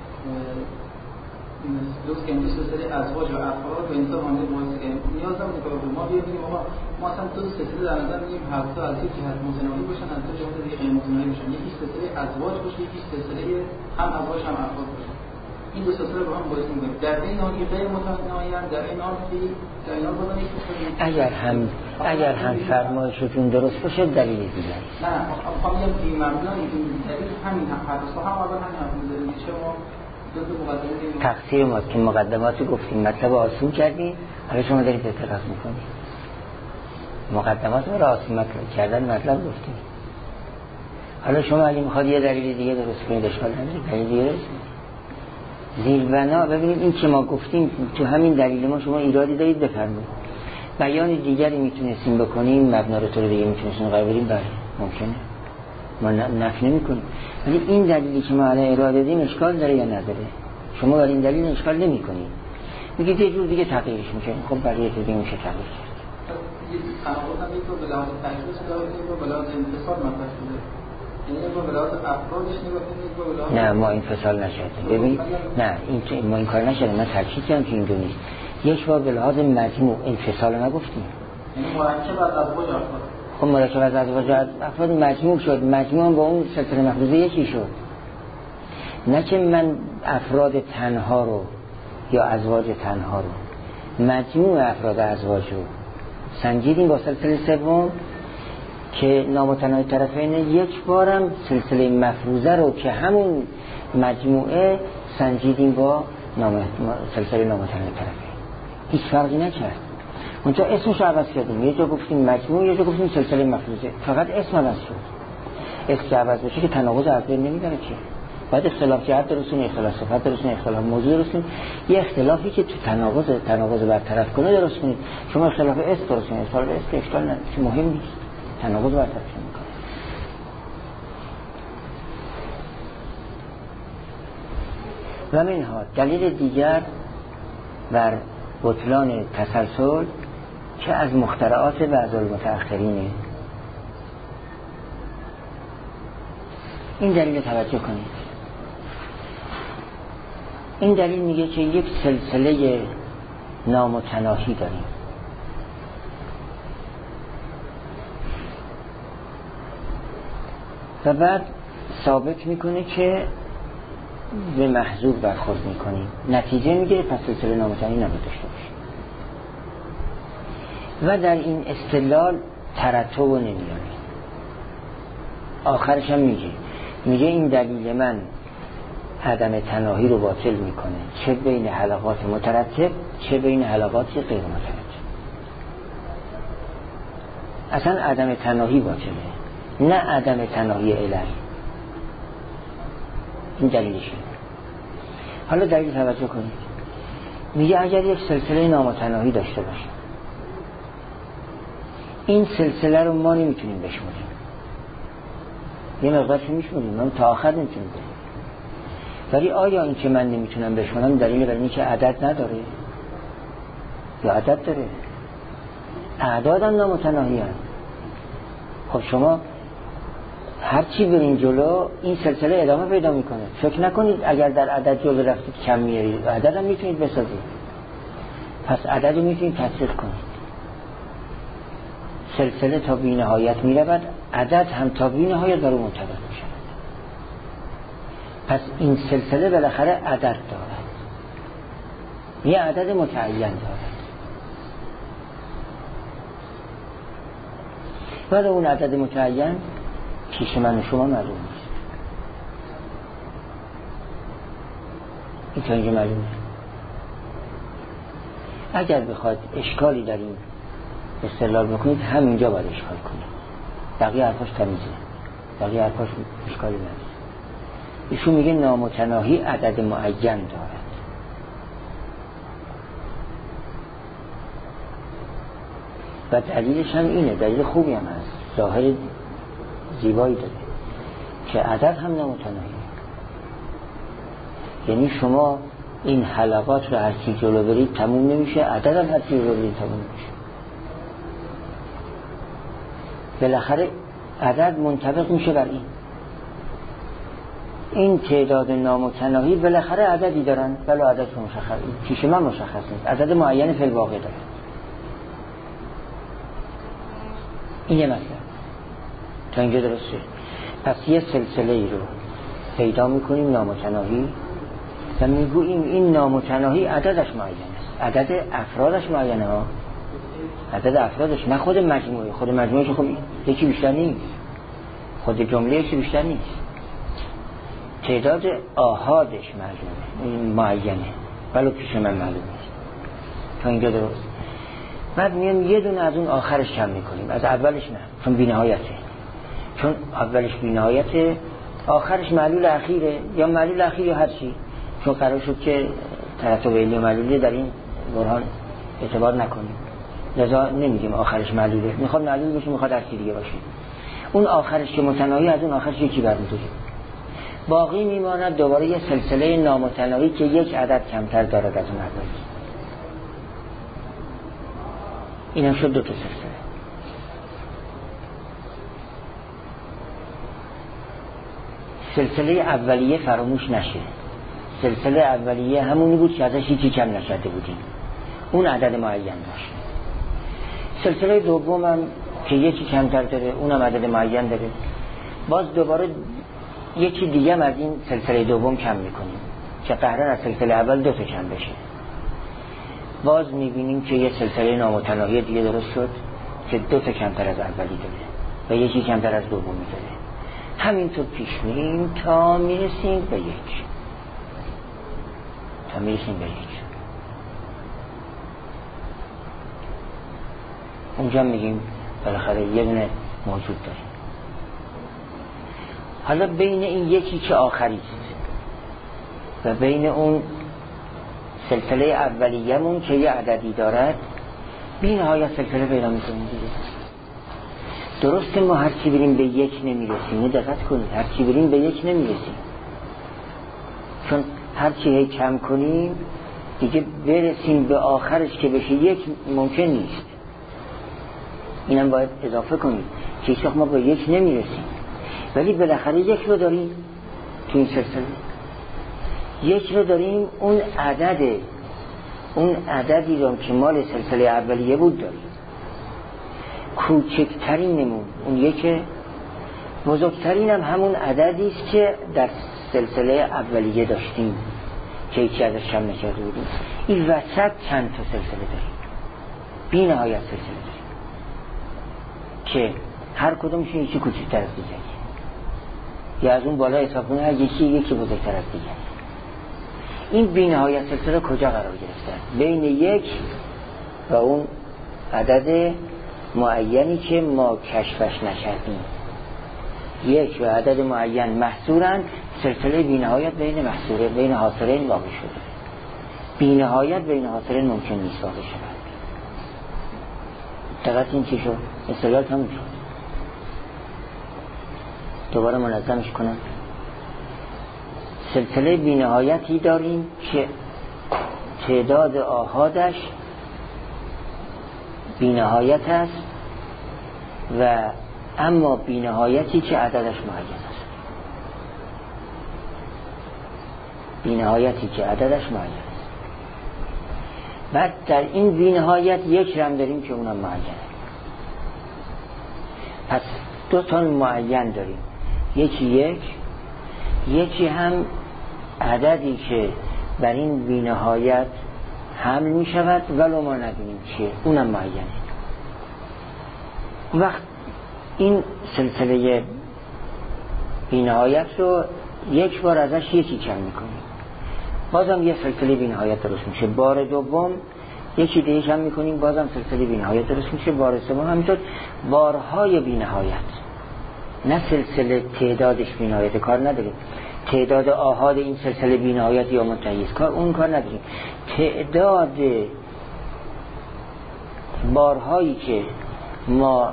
دوست که این سلسله ازواج و افراد و انسان مانده باعث که نیاز نمیده که ما بیایم ما ما اصلا دو سلسله در نظر میگیریم هر دو از یک جهت متناقض باشن، از دو جهت دیگه غیر متناقض باشن. یکی سلسله ازواج باشه یکی سلسله هم ازواج هم افراد باشه. این دو سلسله با هم باعث میشه در این حال که غیر متناقضن، در این حال که در این حال بودن یک اگر هم اگر هم فرمایشتون درست باشه دلیل دیگه نه خواهم میگم که مبنای این دلیل همین هم هر دو هم اول همین حرف می‌زنیم که شما تقصیر ما که مقدمات گفتیم مطلب آسون کردیم، حالا شما دارید اعتراض میکنید. مقدمات رو آسون کردن مطلب گفتیم، حالا شما اگه میخواد یه دلیل دیگه درست کنید اشکال نداره، دلیل دیگه درست زیربنا. ببینید این که ما گفتیم تو همین دلیل ما شما ایرادی دارید بفرمایید. بیان دیگری میتونستیم بکنیم، مبنا رو طور دیگه میتونستیم قرار بدیم، بله ممکنه، ما نفی نمی‌کنیم، ولی این دلیلی که ما الان ارائه دادیم اشکال داره یا نداره؟ شما برای این دلیل اشکال نمی‌کنید، میگید یه جور دیگه تغییرش میشه. خب برای یه جور دیگه میشه تغییر کرد. یه تناقض هم یک رو به لحاظ تشخیص داره، یک رو به لحاظ انفصال مطرح شده. یعنی یک رو به لحاظ افرادش نگاه کنید، یک رو به لحاظ نه ما انفصال نشده. ببین نه این ما این کار نشده، من تاکید کردم که اینجوری نیست. یک بار به لحاظ مجموع انفصال نگفتیم. یعنی مرکب از ازواج افراد. خب مرکب از ازواج افراد مجموع شد، مجموع با اون سلسله مفروضه یکی شد. نه که من افراد تنها رو یا ازواج تنها رو، مجموع افراد ازواج رو سنجیدیم با سلسله سوم که نامتناهی طرفین، یک بارم سلسله مفروضه رو که همون مجموعه سنجیدیم با نام... سلسله نامتناهی طرفین. هیچ فرقی نکرد. اونجا اسمش رو عوض کردیم، یه جا گفتیم مجموع، یه جا گفتیم سلسله مفروضه، فقط اسم عوض شد. اسم که عوض بشه که تناقض از بین نمیبره که. باید اختلاف جهت درستون، اختلاف صفت درستون، اختلاف موضوع درستون. یه اختلافی که تو تناقض تناقض برطرف کنه درست کنید. شما اختلاف اسم درست کنید، اختلاف اسم که اشکال نداره، مهم نیست، تناقض برطرف میکنه. و منها دلیل دیگر بر بطلان تسلسل که از مخترعات بعض المتأخرینه. این دلیل توجه کنید. این دلیل میگه که یک سلسله نامتناهی داریم. و بعد ثابت میکنه که به محذوف برخورد میکنیم، نتیجه میگیره پس سلسله نامتناهی نباید داشته باشه. و در این استدلال ترتب نمیاره. آخرش هم میگه میگه این دلیل من عدم تناهی رو باطل میکنه، چه بین حلقات مترتب چه بین حلقات غیر مترتب. اصلا عدم تناهی باطله، نه عدم تناهی الهی. این دلیلشه. حالا دلیل توجه کنید. میگه اگر یک سلسله نامتناهی داشته باشه، این سلسله رو ما نمیتونیم بشمونیم. یه مقدارش میشمونیم، ما تا آخر نمیتونیم بریم. ولی آیا این که من نمیتونم بشمونم دلیل بر اینه که عدد نداره یا عدد داره؟ اعداد هم نامتناهی هست. خب شما هر چی برین جلو این سلسله ادامه پیدا میکنه. فکر نکنید اگر در عدد جلو رفتید کم میارید، عدد هم میتونید بسازید. پس عدد رو میتونید تطبیق کنید. سلسله تا بی نهایت میرود، عدد هم تا بی نهایت بر اون منطبق میشه. پس این سلسله بالاخره عدد دارد، یه عدد متعین دارد. بعد اون عدد متعین پیش من و شما معلوم نیست. این تا اینجا معلومه. اگر بخواد اشکالی در این استدلال بکنید همینجا باید اشکال کنید، بقیه حرفاش تمیزه، بقیه حرفاش اشکالی نداره. ایشون میگه نامتناهی عدد معین دارد. و دلیلش هم اینه، دلیل خوبی هم هست، ظاهر زیبایی داره که عدد هم نامتناهی. یعنی شما این حلقات رو هرچی جلو برید تموم نمیشه، عدد هم هرچی جلو برید تموم نمیشه. بالاخره عدد منطبق میشه بر این این تعداد نامتناهی بالاخره عددی دارن، ولی عدد مشخص پیش من مشخص نیست، عدد معین فی الواقع داره. این یه مسئله. تا اینجا درسته. پس یه سلسله ای رو پیدا میکنیم نامتناهی و میگوییم این نامتناهی عددش معین است، عدد افرادش معینه ها، عدد افرادش، نه خود مجموعه. خود مجموعه که خب یکی بیشتر نیست، خود جمله یکی بیشتر نیست، تعداد آحادش معلومه معینه، ولی پیش من معلوم نیست. تا اینجا درست. بعد میام یه دونه از اون آخرش کم میکنیم، از اولش نه، چون بی‌نهایته، چون اولش بی‌نهایته، آخرش معلول اخیره، یا معلول اخیر یا هر چی، چون قرار شد که ترتب علی و معلولی در این برهان اعتبار نکنیم، لذا نمیگیم آخرش معلوله، میخواد معلول بشه، میخواد هر چی دیگه باشه. اون آخرش که متناهی، از اون آخرش یکی برمی‌داریم، باقی میماند دوباره یه سلسله نامتناهی که یک عدد کمتر دارد از اون اولی. این هم شد دو تا سلسله. سلسله اولیه فراموش نشه. سلسله اولیه همونی بود که ازش هیچی کم نشده بودیم، اون عدد معین داشت. سلسله دوم هم که یکی کمتر داره، اونم عدد معین داره. باز دوباره یکی دیگه هم از این سلسله دوم کم میکنیم که قهرن از سلسله اول دو تا کم بشه. باز میبینیم که یه سلسله نامتناهی دیگه درست شد که دو تا کمتر از اولی داره و یکی کمتر از دومی داره. همینطور پیش میریم تا میرسیم به یک تا میرسیم به یک اونجا میگیم بالاخره یه دونه موجود داریم. حالا بین این یکی که آخری است و بین اون سلسله اولیه‌مون که یه عددی دارد، بی نهایت سلسله پیدا میکنیم دیگه. درسته ما هرچی بریم به یک نمیرسیم، دقت کنید، هرچی بریم به یک نمیرسیم، چون هرچی هی کم کنیم دیگه برسیم به آخرش که بشه یک ممکن نیست. اینم باید اضافه کنید که هیچ وقت ما به یک نمیرسیم، ولی بالاخره یک رو داریم تو این سلسله، یک رو داریم، اون عدد اون عددی رو که مال سلسله اولیه بود داریم، کوچکترین نمون اون یک، بزرگترین هم همون عددی است که در سلسله اولیه داشتیم که هیچی ازش کم نکرده بودیم. این وسط چند تا سلسله داریم، بی نهایت سلسله داریم که هر کدومشون یکی کوچکتر از دیگه، یا از اون بالا حساب کنه هر یکی یکی بزرگتر از دیگه. این بی نهایت سلسله کجا قرار گرفته؟ بین یک و اون عدد معینی که ما کشفش نکردیم. یک و عدد معین محصورن، سلسله بی نهایت بین محصوره بین حاصرین واقع شده. بی نهایت بین حاصرین ممکن نیست واقع شود. دقیق این چی شد؟ استدلال تموم شد. دوباره منظمش کنم. سلسله بی نهایتی داریم که تعداد آحادش بی نهایت است و اما بی نهایتی که عددش معین است. بی نهایتی که عددش معین است. بعد در این بی نهایت یک رم داریم که اونم معینه. پس دو تا معین داریم، یکی یک، یکی هم عددی که بر این بی‌نهایت حمل می شود ولو ما ندونیم چیه، اونم معینه. وقت این سلسله بی‌نهایت رو یک بار ازش یکی کم میکنیم، بازم یه سلسله بی‌نهایت درست میشه. بار دوم یکی دیگه کم میکنیم، بازم سلسله بی‌نهایت درست میشه. بار سوم همینطور، بارهای بی‌نهایت، نه سلسله تعدادش بی‌نهایت، کار نداریم تعداد آحاد این سلسله بی‌نهایت یا منتهی است، کار اون کار نداریم. تعداد بارهایی که ما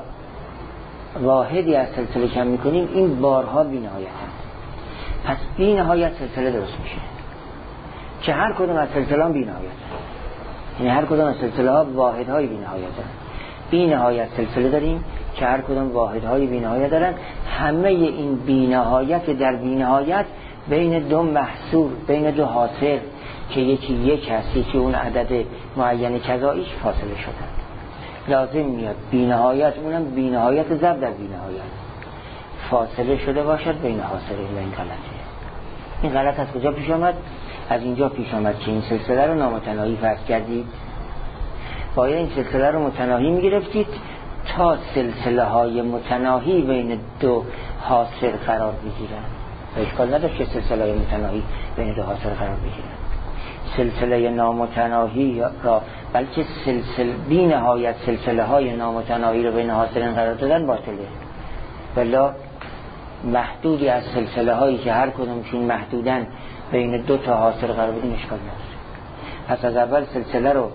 واحدی از سلسله کم میکنیم، این بارها بی‌نهایت هست. پس بی‌نهایت سلسله درست میشه که هر کدوم از سلسله هم بی‌نهایت هست، یعنی هر کدوم از سلسله ها واحدهای بی‌نهایت هست. بی‌نهایت سلسله داریم که هر کدوم واحدهای بی‌نهایت دارن. همه این بی‌نهایت در بی‌نهایت بین دو محصور، بین دو حاصل که یکی یک هست یکی اون عدد معین کذاییش فاصله شدن. لازم میاد بی‌نهایت اونم بی‌نهایت ضرب در بی‌نهایت فاصله شده باشد بین حاصله و این غلطه. این غلط از کجا پیش آمد؟ از اینجا پیش آمد که این سلسله رو نامتناهی فرض کردید. باید این سلسله رو متناهی میگرفتید تا سلسله های متناهی بین دو حاصل قرار بگیرن. اشکال نداشت که سلسله های متناهی بین دو حاصل قرار بگیرن. سلسله نامتناهی را بلکه سلسله بی نهایت سلسله های نامتناهی رو بین حاصلین قرار دادن باطله. بلا محدودی از سلسله هایی که هر کدومشون محدودن بین دو تا حاصل قرار بدیم اشکال نداره. پس از اول سلسله رو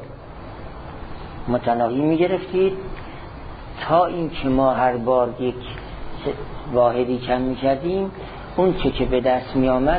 متناهی می گرفتید تا این که ما هر بار یک واحدی کم می کردیم اون چه که به دست می آمد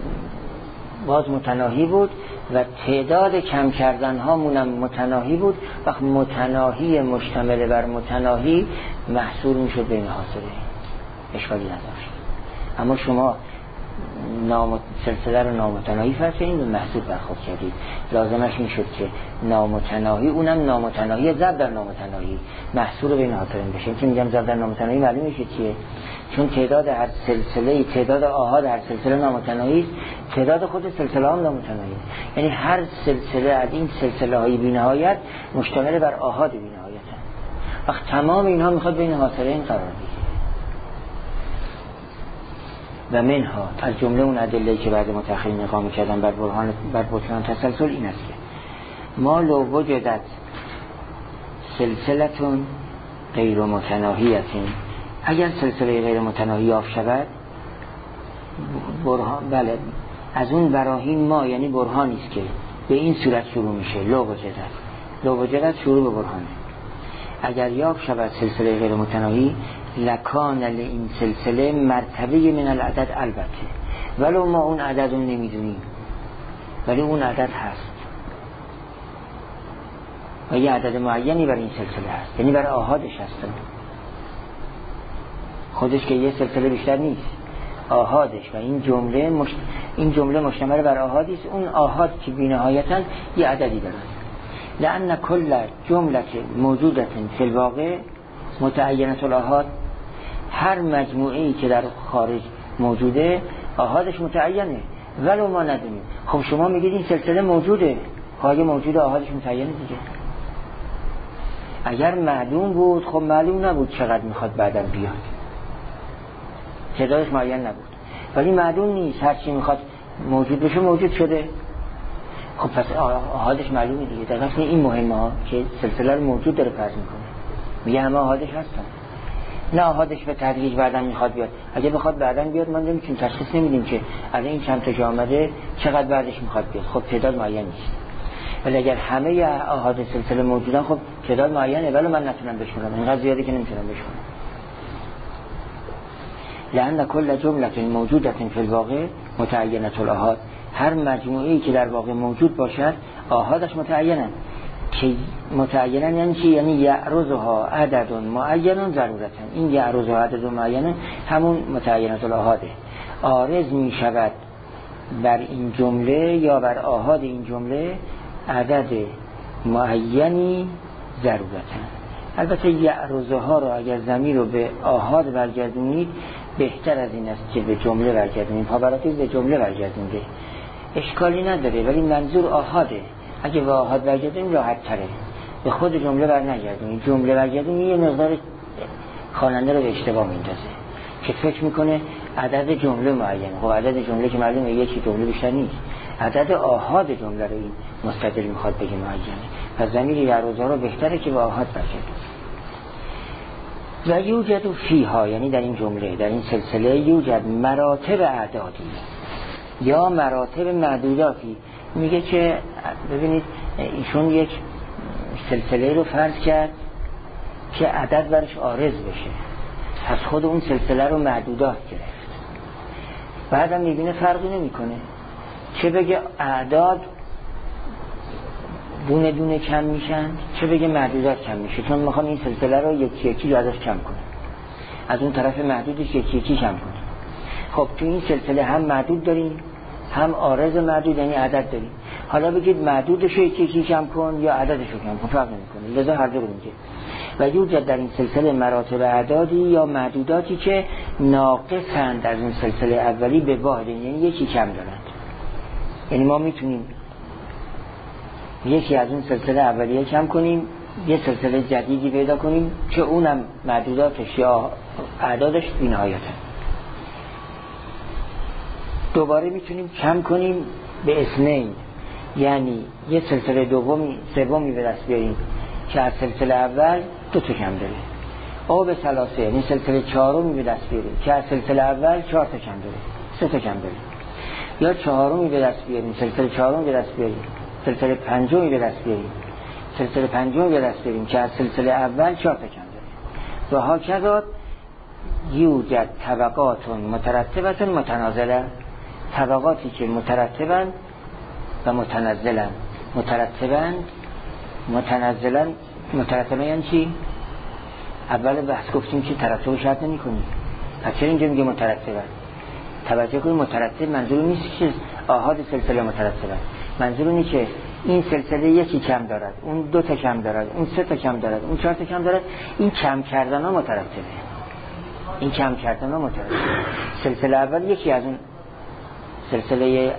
باز متناهی بود و تعداد کم کردن هامونم متناهی بود. وقت متناهی مشتمل بر متناهی محصول می شد بین حاصله، اشکالی نداشت. اما شما نام سلسله رو نامتناهی فرض کردید و محصول برخورد کردید. لازمش این شد که نامتناهی اونم نامتناهی ضرب در نامتناهی محصول بین حاصلین بشه. که میگم ضرب در نامتناهی معلوم میشه چیه؟ چون تعداد هر سلسله تعداد آحاد هر سلسله نامتناهی است، تعداد خود سلسله هم نامتناهی است. یعنی هر سلسله از این سلسله های بی‌نهایت مشتمل بر آحاد بی‌نهایت است. وقت تمام اینها میخواد بین حاصلین قرار بگیره. و منها از جمله اون ادله‌ای که بعد متأخرین اقامه کردن بر برهان بر بطلان تسلسل این است که ما لو وجدت سلسلتون غیر متناهیتین، اگر سلسله غیر متناهی یافت شود برهان، بله از اون براهین ما یعنی برهانی است که به این صورت شروع میشه. لو وجدت لو وجدت شروع به برهانه. اگر یافت شود سلسله غیر متناهی لکان این سلسله مرتبه من العدد، البته ولو ما اون عدد رو نمیدونیم ولی اون عدد هست و یه عدد معینی بر این سلسله هست، یعنی بر آحادش هست خودش که یه سلسله بیشتر نیست، آحادش و این جمله مش... این جمله مشتمل بر آحادی است. اون آحاد که بی‌نهایتاً یه عددی دارن. لأن کل جمله موجودة فی الواقع متعینة الآحاد، هر مجموعه‌ای که در خارج موجوده آحادش متعینه ولو ما ندونیم. خب شما میگید این سلسله موجوده، خب اگه موجوده آحادش متعینه دیگه. اگر معلوم بود خب معلوم نبود چقدر میخواد بعداً بیاد، تعدادش معین نبود، ولی معلوم نیست هر چی میخواد موجود بشه موجود شده. خب پس آحادش معلومه دیگه. در اصل این مهمه ها که سلسله رو موجود داره فرض میکنه، میگه همه آحادش هستن، نه آحادش به تدریج بعداً میخواد بیاد. اگه بخواد بعداً بیاد ما نمیتونیم تشخیص نمیدیم که الان این چند تا که آمده چقدر بعدش میخواد بیاد. خب تعداد معین نیست. ولی اگر همه آحاد سلسله موجودن خب تعداد معینه، ولی من نتونم بشمرم، اینقدر زیاده که نمیتونم بشمرم. لأن کل جمله موجودة فی الواقع متعینة الآحاد، هر مجموعه‌ای که در واقع موجود باشد آحادش متعینن. که متعینن یعنی چی؟ یعنی یعرضها عدد معین ضرورتا. این یعرضها عدد معین همون متعینة الآحاده. عارض می شود بر این جمله یا بر آحاد این جمله عدد معینی ضرورتا. البته یعرضها رو اگر ضمیر رو به آحاد برگردونید بهتر از این است که به جمله برگردونید. پابراتی به جمله برگردونید، اشکالی نداره، ولی منظور آحاده. اگه به آحاد برگردیم راحت تره، به خود جمله بر نگردیم. جمله برگردیم یه مقدار خواننده رو به اشتباه میندازه که فکر میکنه عدد جمله معین. خب عدد جمله که معلومه یکی جمله بیشتر نیست، عدد آحاد جمله رو این مستدل میخواد بگه معینه. پس ضمیر یعرضا رو بهتره که به آحاد برگردیم. و یوجد فیها، یعنی در این جمله، در این سلسله، یوجد مراتب اعدادی یا مراتب معدوداتی. میگه که ببینید ایشون یک سلسله رو فرض کرد که عدد برش عارض بشه، پس خود اون سلسله رو معدودات گرفت. بعدم میبینه فرقی نمیکنه چه بگه اعداد دونه دونه کم میشن، چه بگه معدودات کم میشه، چون میخوام این سلسله رو یکی یکی ازش کم کنه، از اون طرف محدودش یکی یکی کم کنه. خب تو این سلسله هم معدود داریم هم عارض معدود، یعنی عدد داریم. حالا بگید معدودش رو یکی یکی کم کن یا عددش رو کم کن، فرق نمیکنه، لذا هر دو رو میگه. و یوجد در این سلسله مراتب اعدادی یا معدوداتی که ناقصند از اون سلسله اولی به واحد، یعنی یکی کم دارند. یعنی ما میتونیم یکی از اون سلسله اولیه کم کنیم، یه سلسله جدیدی پیدا کنیم که اونم معدوداتش یا اعدادش بی‌نهایتن. دوباره میتونیم کم کنیم به اثنین، یعنی یه سلسله دومی سومی به دست بیاریم که از سلسله اول دو تا کم داره. او به ثلاثه، یعنی سلسله چهارمی به دست بیاریم که از سلسله اول چهار تا کم داره، سه تا کم داره. یا چهارمی به دست بیاریم، سلسله چهارمی به دست بیاریم، سلسله پنجمی به دست بیاریم، سلسله پنجمی به دست بیاریم که از سلسله اول چهار تا کم داره. و هاکذا یوجد طبقات مترتبه متنازله، طبقاتی که مترتبن و متنزلن. مترتبن متنزلن. مترتبن یعنی چی؟ اول بحث گفتیم که ترتب شرط نمی کنیم، پس چرا اینجا میگه مترتبن؟ توجه کنید، مترتب منظور نیست که آحاد سلسله مترتبن، منظور اینه که این سلسله یکی کم دارد، اون دو تا کم دارد، اون سه تا کم دارد، اون چهار تا کم دارد. این کم کردن ها مترتبه، این کم کردن ها مترتبه. سلسله اول یکی از اون سلسله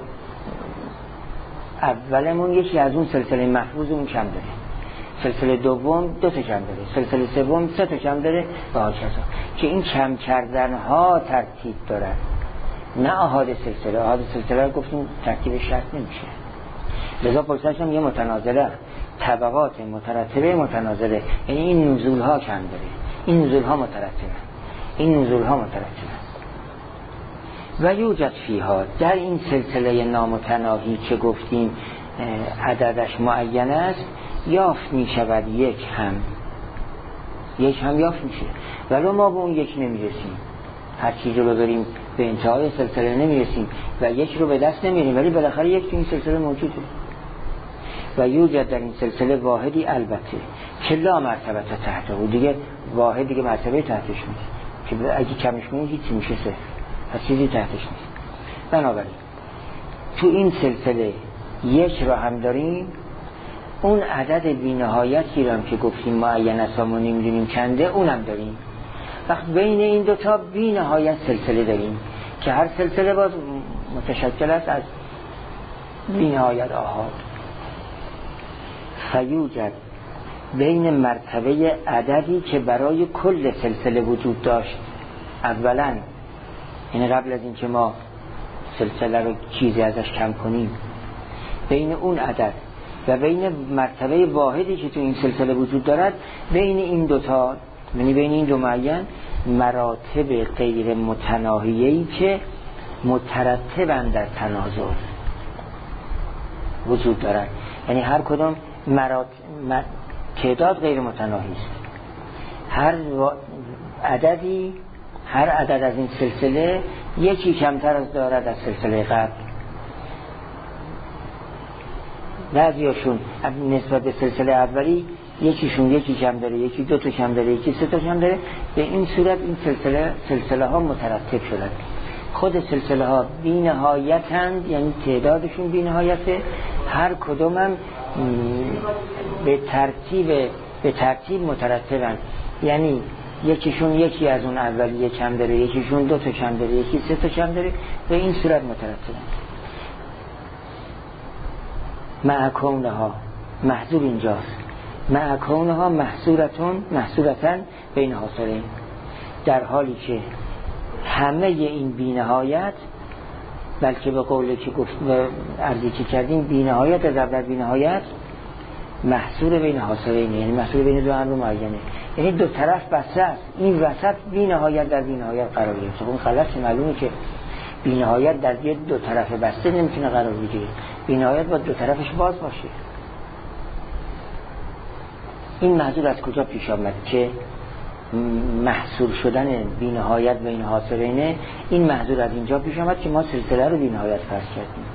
اولمون یکی از اون سلسله محفوظمون کم داره، سلسله دوم دو تا کم داره، سلسله سوم سه تا کم داره و هاکذا، که این کم کردن ها ترتیب داره، نه آحاد سلسله. آحاد سلسله رو گفتیم ترتیب شرط نمیشه، لذا پرسش هم یه متنازله، طبقات مترتبه متنازله، یعنی این نزول ها کم داره، این نزول ها مترتبه، این نزول ها مترتبه. و یوجد فیها، در این سلسله نامتناهی که گفتیم عددش معین است، یافت می شود یک هم، یک هم یافت میشه، ولو ما به اون یک نمیرسیم، هر چیز رو ببریم به انتهای سلسله نمیرسیم و یک رو به دست نمیریم، ولی بالاخره یک تو این سلسله موجوده. و یوجد در این سلسله واحدی البته که لا مرتبه تحته، و دیگه واحد دیگه مرتبه تحتش نیست، که اگه کمش کنیم هیچی میشه صفر، پس چیزی تحتش نیست. بنابراین تو این سلسله یک رو هم داریم، اون عدد بی‌نهایتی رو هم که گفتیم معین است و ما نمیدونیم چنده، اونم داریم. وقت بین این دوتا بی‌نهایت سلسله داریم که هر سلسله باز متشکل است از بی‌نهایت آحاد. فیوجد بین مرتبه عددی که برای کل سلسله وجود داشت اولا، یعنی قبل از این که ما سلسله رو چیزی ازش کم کنیم، بین اون عدد و بین مرتبه واحدی که تو این سلسله وجود دارد، بین این دوتا، یعنی بین این دو معین، مراتب غیر متناهیه‌ای که مترتبن در تناظر وجود دارد. یعنی هر کدام مراتب تعداد غیر متناهی است، هر عددی، هر عدد از این سلسله یکی کمتر از دارد از سلسله قبل. بعضیاشون نسبت به سلسله اولی یکیشون یکی کم داره، یکی دو تا کم داره، یکی سه تا کم داره. به این صورت این سلسله سلسله ها مترتب شدن. خود سلسله ها بی نهایتند، یعنی تعدادشون بی نهایته، هر کدوم هم به ترتیب به ترتیب مترتبن، یعنی یکیشون یکی از اون اولیه کم داره، یکیشون دو تا کم داره، یکی سه تا کم داره، به این صورت مترتبن. مع کونها محذور اینجاست، مع کونها محصورتون محصورتن بین حاصلین، در حالی که همه این بی‌نهایت، بلکه به قولی که گفت عرضی که کردیم بی‌نهایت از اول بی‌نهایت محصور بین حاصلین، یعنی محصور بین دو امر معینه، یعنی دو طرف بسته است. این وسط بی‌نهایت در بی‌نهایت قرار گرفت. اون خلاص معلومه که بی‌نهایت در یه دو طرف بسته نمیتونه قرار بگیره، بی‌نهایت باید دو طرفش باز باشه. این محصول از کجا پیش آمد که محصول شدن بی‌نهایت بین حاصلینه؟ این محصول از اینجا پیش آمد که ما سلسله رو بی‌نهایت فرض کردیم.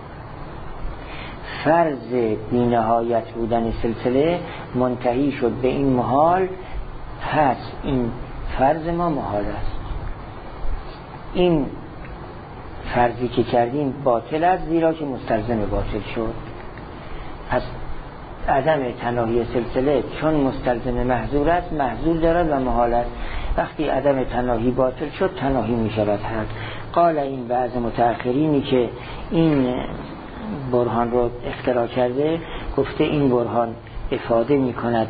فرض بی‌نهایت بودن سلسله منتهی شد به این محال، پس این فرض ما محال است. این فرضی که کردیم باطل است، زیرا که مستلزم باطل شد. پس عدم تناهی سلسله چون مستلزم محظور است، محظور دارد و محال است. وقتی عدم تناهی باطل شد، تناهی می شود حد. قال این بعض متأخرینی که این برهان رو اختراع کرده، گفته این برهان افاده می کند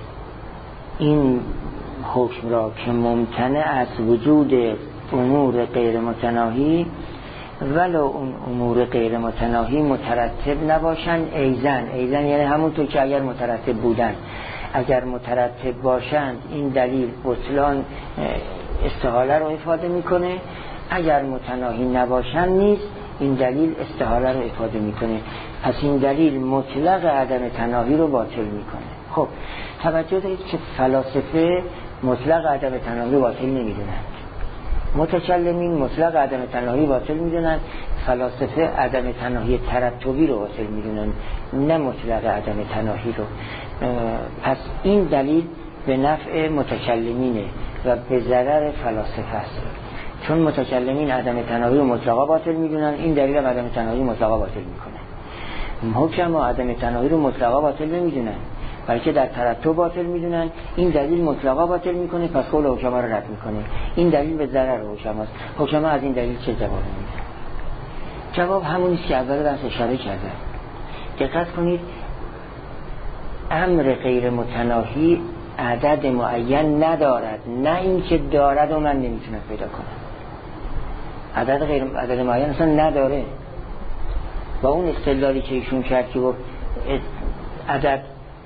این حکم را که ممتنع از وجود امور غیر متناهی، ولو اون امور غیر متناهی مترتب نباشن ایزن. ایزن یعنی همونطور که اگر مترتب بودن، اگر مترتب باشند این دلیل بطلان استحاله رو افاده میکنه، اگر متناهی نباشند نیز این دلیل استحاله رو افاده میکنه. پس این دلیل مطلق عدم تناهی رو باطل میکنه. خب توجه دارید که فلاسفه مطلق عدم تناهی باطل نمیدونند، متکلمین مطلق عدم تناهی باطل میدونن، فلاسفه عدم تناهی ترتبی رو باطل میدونن، نه مطلق عدم تناهی رو. پس این دلیل به نفع متکلمینه و به ضرر فلاسفه است، چون متکلمین عدم تناهی رو مطلقا باطل میدونن، این دلیل هم عدم تناهی مطلقا باطل میکنه. حکما عدم تناهی رو مطلقا باطل نمیدونن، بلکه در ترتب باطل میدونن، این دلیل مطلقا باطل میکنه، پس قول حکما رو رد میکنه. این دلیل به ضرر حکماست. حکما از این دلیل چه جواب میدن؟ جواب همونیست که اول بحث اشاره کردن. دقت کنید، امر غیر متناهی عدد معین ندارد، نه اینکه دارد و من نمیتونم پیدا کنم. عدد غیر عدد معین اصلا نداره. با اون استدلالی که ایشون کرد که گفت عدد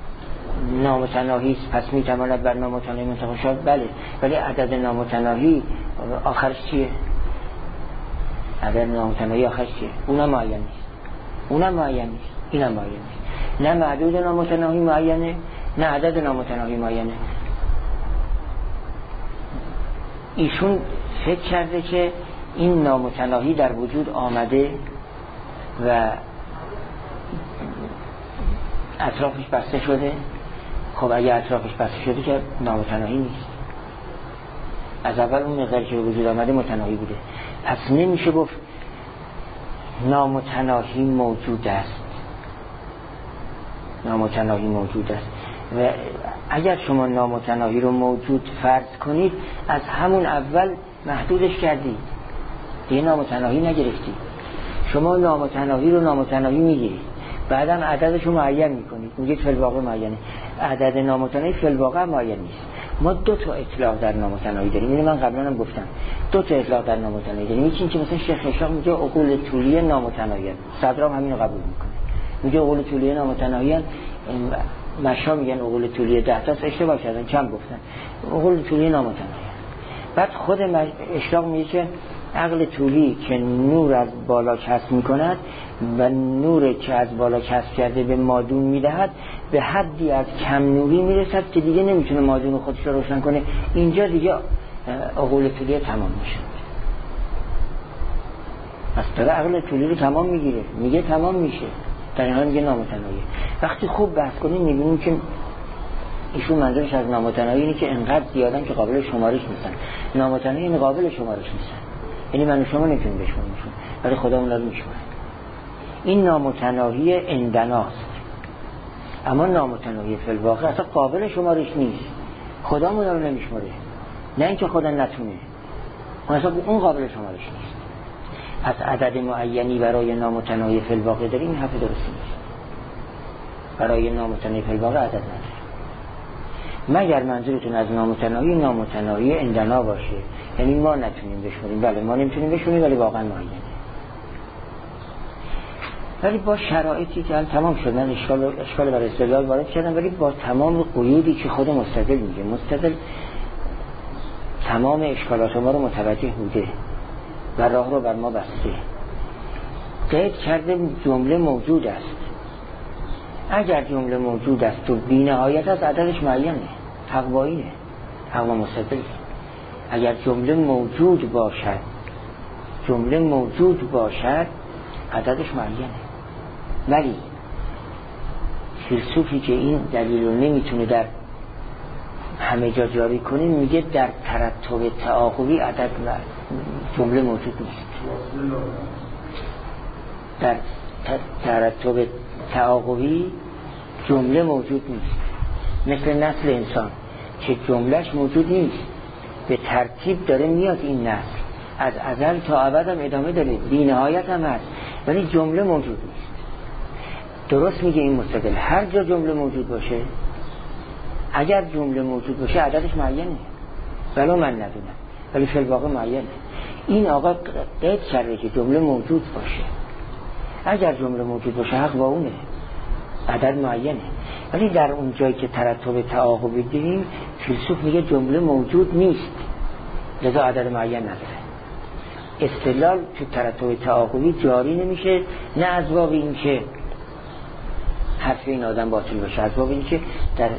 نامتناهی است، پس میتواند بر نامتناهی منطبق شود، بله، ولی عدد نامتناهی آخرش چیه؟ عدد نامتناهی آخرش چیه؟ اونم معین نیست، اونم معین نیست، اینم معین نیست. نه معدود نامتناهی معینه، نه عدد نامتناهی معینه. ایشون فکر کرده که این نامتناهی در وجود آمده و اطرافش بسته شده. خب اگه اطرافش بسته شده که نامتناهی نیست، از اول اون مقداری که به وجود آمده متناهی بوده. پس نمیشه گفت نامتناهی موجود است، نامتناهی موجود است. و اگر شما نامتناهی رو موجود فرض کنید، از همون اول محدودش کردید، دیگه نامتناهی نگرفتید. شما نامتناهی رو نامتناهی میگیرید، بعدم عددش رو معین میکنید، میگید فی الواقع معینه. عدد نامتناهی فی الواقع معین نیست. ما دو تا اطلاق در نامتناهی داریم. اینو من قبلا هم گفتم، دو تا اطلاق در نامتناهی داریم. یکی این که مثلا شیخ هشام میگه عقول طولی نامتناهی، صدرام همین رو قبول میکنه، میگه عقول طولی نامتناهی، مشا میگن عقول طولی ده تا، اشتباه کردن، کم گفتن، عقول طولی نامتناهی. بعد خود اشراق میگه که عقل طولی که نور از بالا کسب میکند و نور که از بالا کسب کرده به مادون میدهد، به حدی از کم نوری میرسد که دیگه نمیتونه مادون خودش رو روشن کنه. اینجا دیگه عقول طولی تمام میشه. پس داره عقل طولی رو تمام میگیره، میگه تمام میشه، در این حال میگه نامتناهی. وقتی خوب بحث کنیم میبینیم که ایشون منظورش از نامتناهی اینه که انقدر زیادن که قابل شمارش نیستن. نامتناهی این قابل شمارش نیستن، یعنی من و شما نمیتونیم بشماریمشون، ولی خدا اونا رو میشماره. این نامتناهی عندناست، اما نامتناهی فی الواقع اصلا قابل شمارش نیست. خدا اونا رو نمیشماره، نه اینکه خدا نتونه، اون اصلا اون قابل شمارش نیست. پس عدد معینی برای نامتناهی فی الواقع داریم، این حرف درستی نیست. برای نامتناهی فی الواقع عدد نداره، مگر منظورتون از نامتناهی نامتناهی عندنا باشه، یعنی ما نتونیم بشماریم. بله ما نمیتونیم بشماریم ولی واقعا معینه، ولی با شرایطی که تمام شد. من اشکال اشکال برای استدلال وارد کردم، ولی با تمام قیودی که خود مستدل میگه. مستدل تمام اشکالات ما رو متوجه بوده و راه رو بر ما بسته. قید کرده جمله موجود است. اگر جمله موجود است و بی‌نهایت از عددش معینه، تقواییه، تقوا مستدل. اگر جمله موجود باشد، جمله موجود باشد عددش معینه. ولی فیلسوفی که این دلیل رو نمیتونه در همه جا جاری کنه میگه در ترتب تعاقبی عدد جمله موجود نیست. در ترتب تعاقبی جمله موجود نیست. مثل نسل انسان که جملهش موجود نیست، به ترتیب داره میاد این نسل، از ازل تا ابد هم ادامه داره، بی نهایت هم هست، ولی جمله موجود نیست. درست میگه این مستدل. هر جا جمله موجود باشه، اگر جمله موجود باشه عددش معینه، ولو من ندونم، ولی فی الواقع معینه. این آقا قید کرده که جمله موجود باشه. اگر جمله موجود باشه حق با اونه، عدد معینه. ولی در اون جایی که ترتب تعاقبی داریم، فیلسوف میگه جمله موجود نیست، لذا عدد معین نداره. استدلال تو ترتب تعاقبی جاری نمیشه، نه از باب این که حرف این آدم باطل باشه، از باب این که در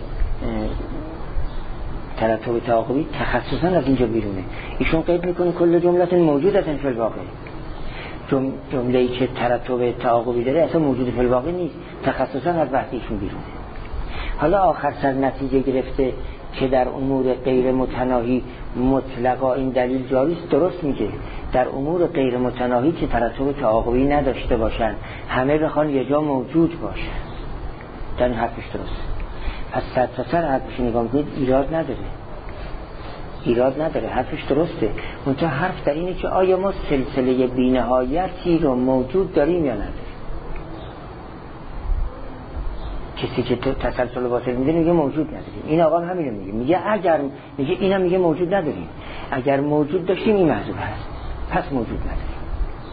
ترتب تعاقبی تخصصا از اینجا بیرونه. ایشون قید میکنه کل جملت موجودت فی الواقع. جمله‌ای که ترتب تعاقبی داره اصلا موجود فی الواقع نیست، تخصصا از بحث ایشون بیرونه. حالا آخر سر نتیجه گرفته که در امور غیر متناهی مطلقا این دلیل جاری است. درست میگه، در امور غیر متناهی که ترتب تعاقبی نداشته باشن، همه بخوان یه جا موجود باشه، در این حرفش درست. پس صد تا سر حرفش نگاه کنید ایراد نداره، ایراد نداره، حرفش درسته. منتها حرف در اینه که آیا ما سلسله بی‌نهایتی رو موجود داریم یا نداریم. کسی که تو تسلسل باطل میده میگه موجود نداریم. این آقا هم همین میگه، میگه اگر میگه اینم میگه موجود نداریم، اگر موجود داشتیم این محذوب هست، پس موجود نداریم.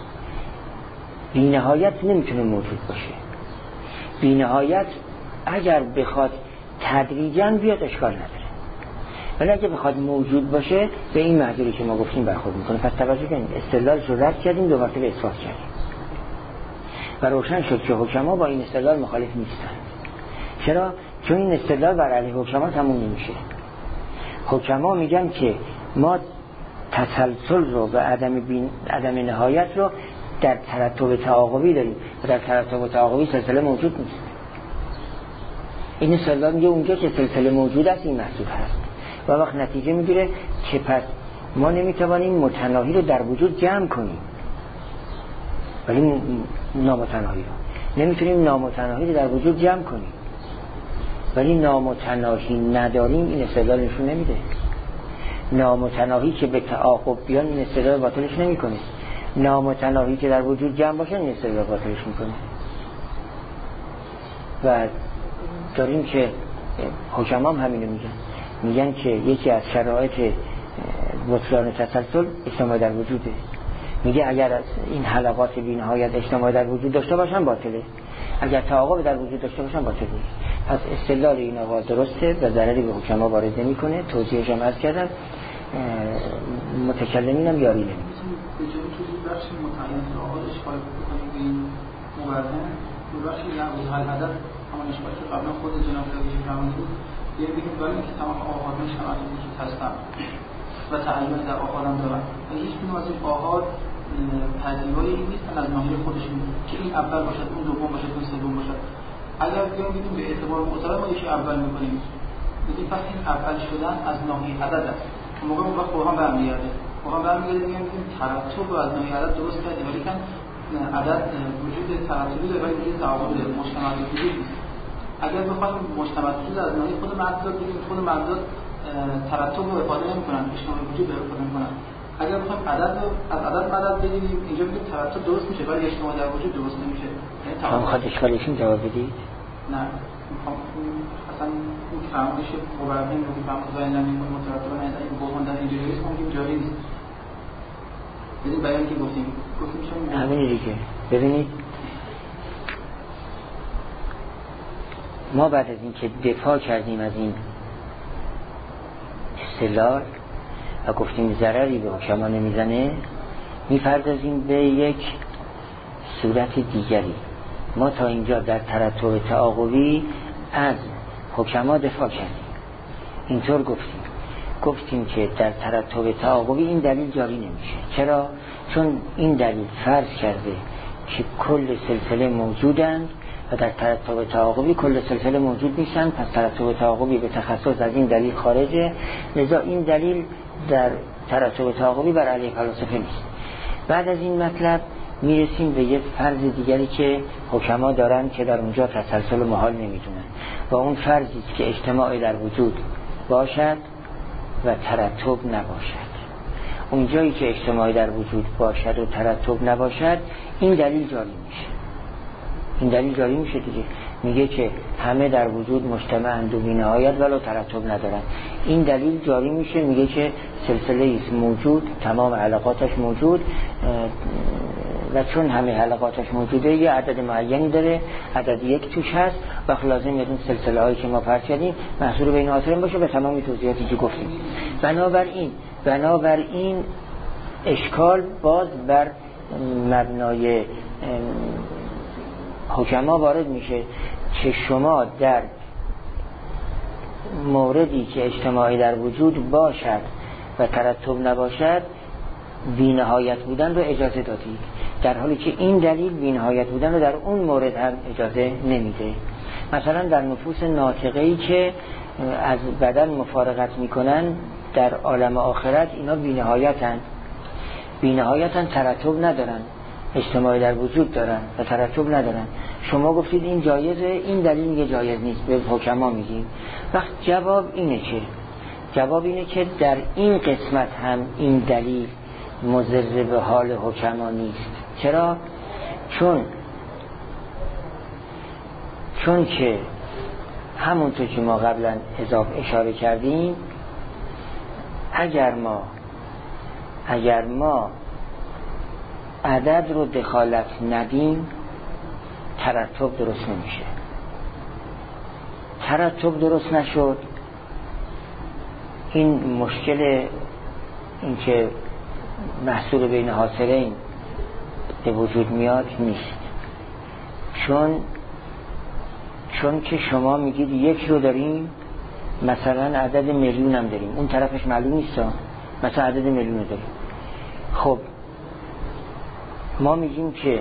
بی‌نهایت نمیتونه موجود باشه. بی‌نهایت اگر بخواد تدریجاً بیاد اشکال نداره، ولی اگه بخواد موجود باشه به این معذوری که ما گفتیم برخورد میکنه. پس توجه کنید، استدلالش رو رد کردیم، دو مرتبه اثبات کردیم و روشن شد که حکما با این استدلال مخالف نیستن. چرا؟ چون این استدلال بر علیه حکما تموم نمیشه. حکما میگن که ما تسلسل رو و عدم بین عدم نهایت رو در ترتب تعاقبی داریم و در ترتب تعاقبی سلسله موجود نیست. این استدلال میگه اونجا که سلسله موجود است این محسوب هست و وقت نتیجه میگیره که پس ما نمیتوانیم متناهی رو در وجود جمع کنیم، ولی نامتناهی رو نمیتونیم نامتناهی رو در وجود جمع کنیم، ولی نامتناهی نداریم. این استدلال نشون نمیده. نامتناهی که به تعاقب بیان این استدلال باطلش نمیکنه، نامتناهی که در وجود جمع باشه این استدلال باطلش میکنه. و داریم که حکما هم همینو میگن، میگن که یکی از شرایط بطلان تسلسل اجتماع در وجوده. میگه اگر از این حلقات بی‌نهایت اجتماع در وجود داشته باشن باطله، اگر تعاقب در وجود داشته باشن باطله. پس استدلال این آقا درسته و ضرری به حکما وارد نمیکنه. توضیحش هم عرض کردم، متکلمین هم یاری نمیکنه. به جایی که بخش متعین آقا اشکال بکنیم به این مبرهن بخش نقض حل هدف همان اشکالی که قبلا خود جناب رئیس فرموده بود، یه بگیم برای اینکه تمام آهاد میشن که هستن و تعلیم در آهادم دارن و هیچ کنون از این آهاد تجربه‌ای نیستن از ناحیه خودشون که این اول باشد، اون دوم باشد، اون سوم باشد. اگر بیان بگیم به اعتبار مطلق ما یکی اول میکنیم، بگیم پس این اول شدن از ناحیه عدد است. اون موقع اون وقت قرآن برمیگرده قرآن برمیگرده میگن بگیم ترتب رو از ناحیه عدد درست کردیم، ولی کن عدد وجود ترتبی داره ولی وجود تعاقبی داره، مجتمع وجود نیست. اگر بخوایم مجتمع وجود از ناحیه خود معدود بگیم، خود معدود ترتب رو افاده نمی‌کنن، اجتماع وجود رو افاده می‌کنن. اگر بخوایم عدد رو از عدد مدد بگیریم، اینجا میگیم ترتب درست میشه ولی اجتماع در وجود درست نمیشه. شما خواهد اشکالشون جواب بدید؟ نه اصلا این فرمایش مبرهن رو که فرمایش زاین نمی مترتب نه این بوهان در اینجوری نیست ممکن جاری نیست. یعنی بیان که گفتیم گفتیم چون همین دیگه. ببینید ما بعد از این که دفاع کردیم از این استدلال و گفتیم ضرری به حکما نمیزنه، میپردازیم به یک صورت دیگری. ما تا اینجا در ترتب تعاقبی از حکما دفاع کردیم، اینطور گفتیم گفتیم که در ترتب تعاقبی این دلیل جاری نمیشه. چرا؟ چون این دلیل فرض کرده که کل سلسله موجودند و در ترتب تعاقبی کل سلسله موجود نیستند، پس ترتب تعاقبی به تخصص از این دلیل خارجه، لذا این دلیل در ترتب تعاقبی بر علیه فلاسفه نیست. بعد از این مطلب میرسیم به یک فرض دیگری که حکما دارن که در اونجا تسلسل محال نمیدونن و اون فرضی است که اجتماع در وجود باشد و ترتب نباشد. اونجایی که اجتماع در وجود باشد و ترتب نباشد این دلیل جاری میشه. این دلیل جاری میشه دیگه، میگه که همه در وجود مجتمعند و بی‌نهایت ولی ترتب ندارن. این دلیل جاری میشه، میگه که سلسله است موجود، تمام علاقاتش موجود و چون همه علاقاتش موجوده یه عدد معینی داره، عدد یک توش هست و لازم یه اون سلسله هایی که ما فرض کردیم محصور بین آثارین باشه به تمامی توضیحاتی که گفتیم. بنابراین بنابراین اشکال باز بر مبنای حکما وارد میشه که شما در موردی که اجتماعی در وجود باشد و ترتب نباشد بی‌نهایت بودن رو اجازه دادید، در حالی که این دلیل بی‌نهایت بودن رو در اون مورد هم اجازه نمیده. مثلا در نفوس ناطقه‌ای که از بدن مفارقت میکنن در عالم آخرت، اینا بی‌نهایتن بی‌نهایتن ترتب ندارن، اجتماعی در وجود دارن و ترتب ندارن. شما گفتید این جایزه، این دلیل میگه جایز نیست، به حکما میگیم. وقت جواب اینه که جواب اینه که در این قسمت هم این دلیل مضر به حال حکما نیست. چرا؟ چون چون که همونطور که ما قبلا اضافه اشاره کردیم، اگر ما اگر ما عدد رو دخالت ندیم ترتب درست نمیشه. ترتب درست نشد، این مشکل این که محصول بین حاصلین به وجود میاد نیست. چون چون که شما میگید یک رو داریم، مثلا عدد میلیون هم داریم، اون طرفش معلوم نیست، مثلا عدد میلیون رو داریم. خب ما میگیم که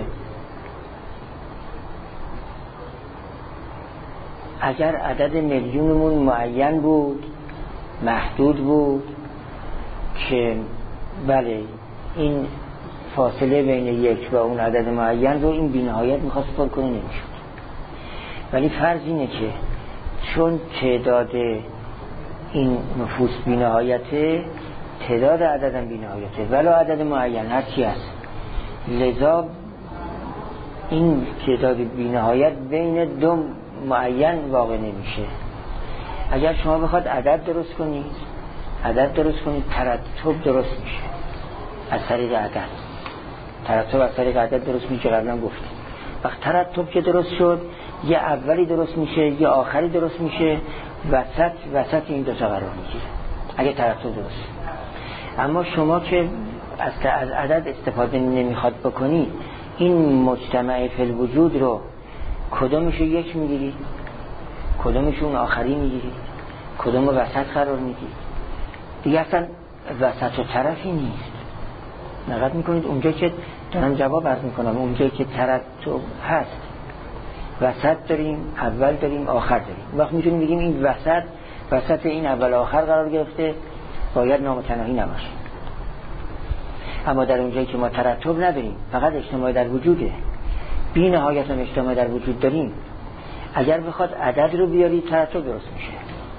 اگر عدد میلیونمون معین بود، محدود بود، که بله این فاصله بین یک و اون عدد معین رو این بی‌نهایت میخواست پر کنه نمیشد. ولی فرض اینه که چون تعداد این نفوس بی‌نهایته، تعداد عددم بی‌نهایته ولی عدد معین هر چی هست، لذا این تعداد بی‌نهایت بین دو معین واقع نمیشه. اگر شما بخواد عدد درست کنید عدد درست کنید ترتب درست میشه از طریق عدد. ترتب از طریق عدد درست میشه، قبلا گفتیم. وقت ترتب که درست شد، یه اولی درست میشه، یه آخری درست میشه، وسط وسط این دو تا قرار میگیره اگه ترتب درست. اما شما که از عدد استفاده نمیخواد بکنی، این مجتمع فی الوجود رو کدومشو یک میگیری، کدومشو اون آخری میگیری، کدومو وسط قرار میدی، دیگه اصلا وسط و طرفی نیست. نقد میکنید اونجا که دارم جواب عرض میکنم، اونجا که ترتب هست وسط داریم، اول داریم، آخر داریم. وقت میتونیم بگیم این وسط وسط این اول آخر قرار گرفته، باید نامتناهی نباشه. اما در اونجایی که ما ترتب نداریم، فقط اجتماع در وجوده، بی نهایت هم اجتماع در وجود داریم، اگر بخواد عدد رو بیاری ترتب درست میشه.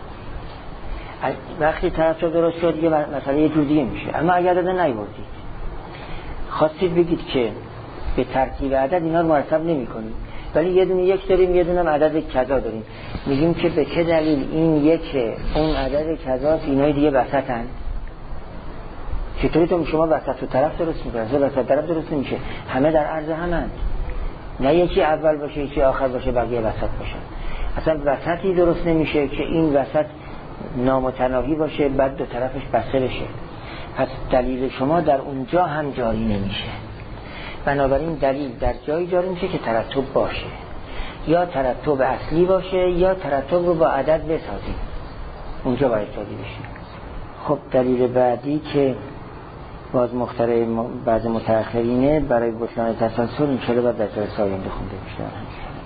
وقتی ترتب درست شد یه مسئله یه جور دیگه میشه. اما اگر عدد نیاوردید، خواستید بگید که به ترتیب عدد اینا رو مرتب نمی کنید، ولی یه دونه یک داریم، یه دونه عدد کذا داریم. میگیم که به چه دلیل این یک اون عدد کذا اینای دیگه وسطن؟ چطوری تو شما وسط و طرف درست میکنه؟ وسط طرف درست نمیشه، همه در عرض همند، نه یکی اول باشه یکی آخر باشه بقیه وسط باشن. اصلا وسطی درست نمیشه که این وسط نامتناهی باشه بعد دو طرفش بسته بشه. پس دلیل شما در اونجا هم جاری نمیشه. بنابراین دلیل در جایی جاری میشه که ترتب باشه، یا ترتب اصلی باشه یا ترتب رو با عدد بسازیم، اونجا باید جاری بشه. خب دلیل بعدی که باز مخترع بعض متأخرینه برای بطلان تسلسل این چرا باید در جلسه آینده خونده بشه.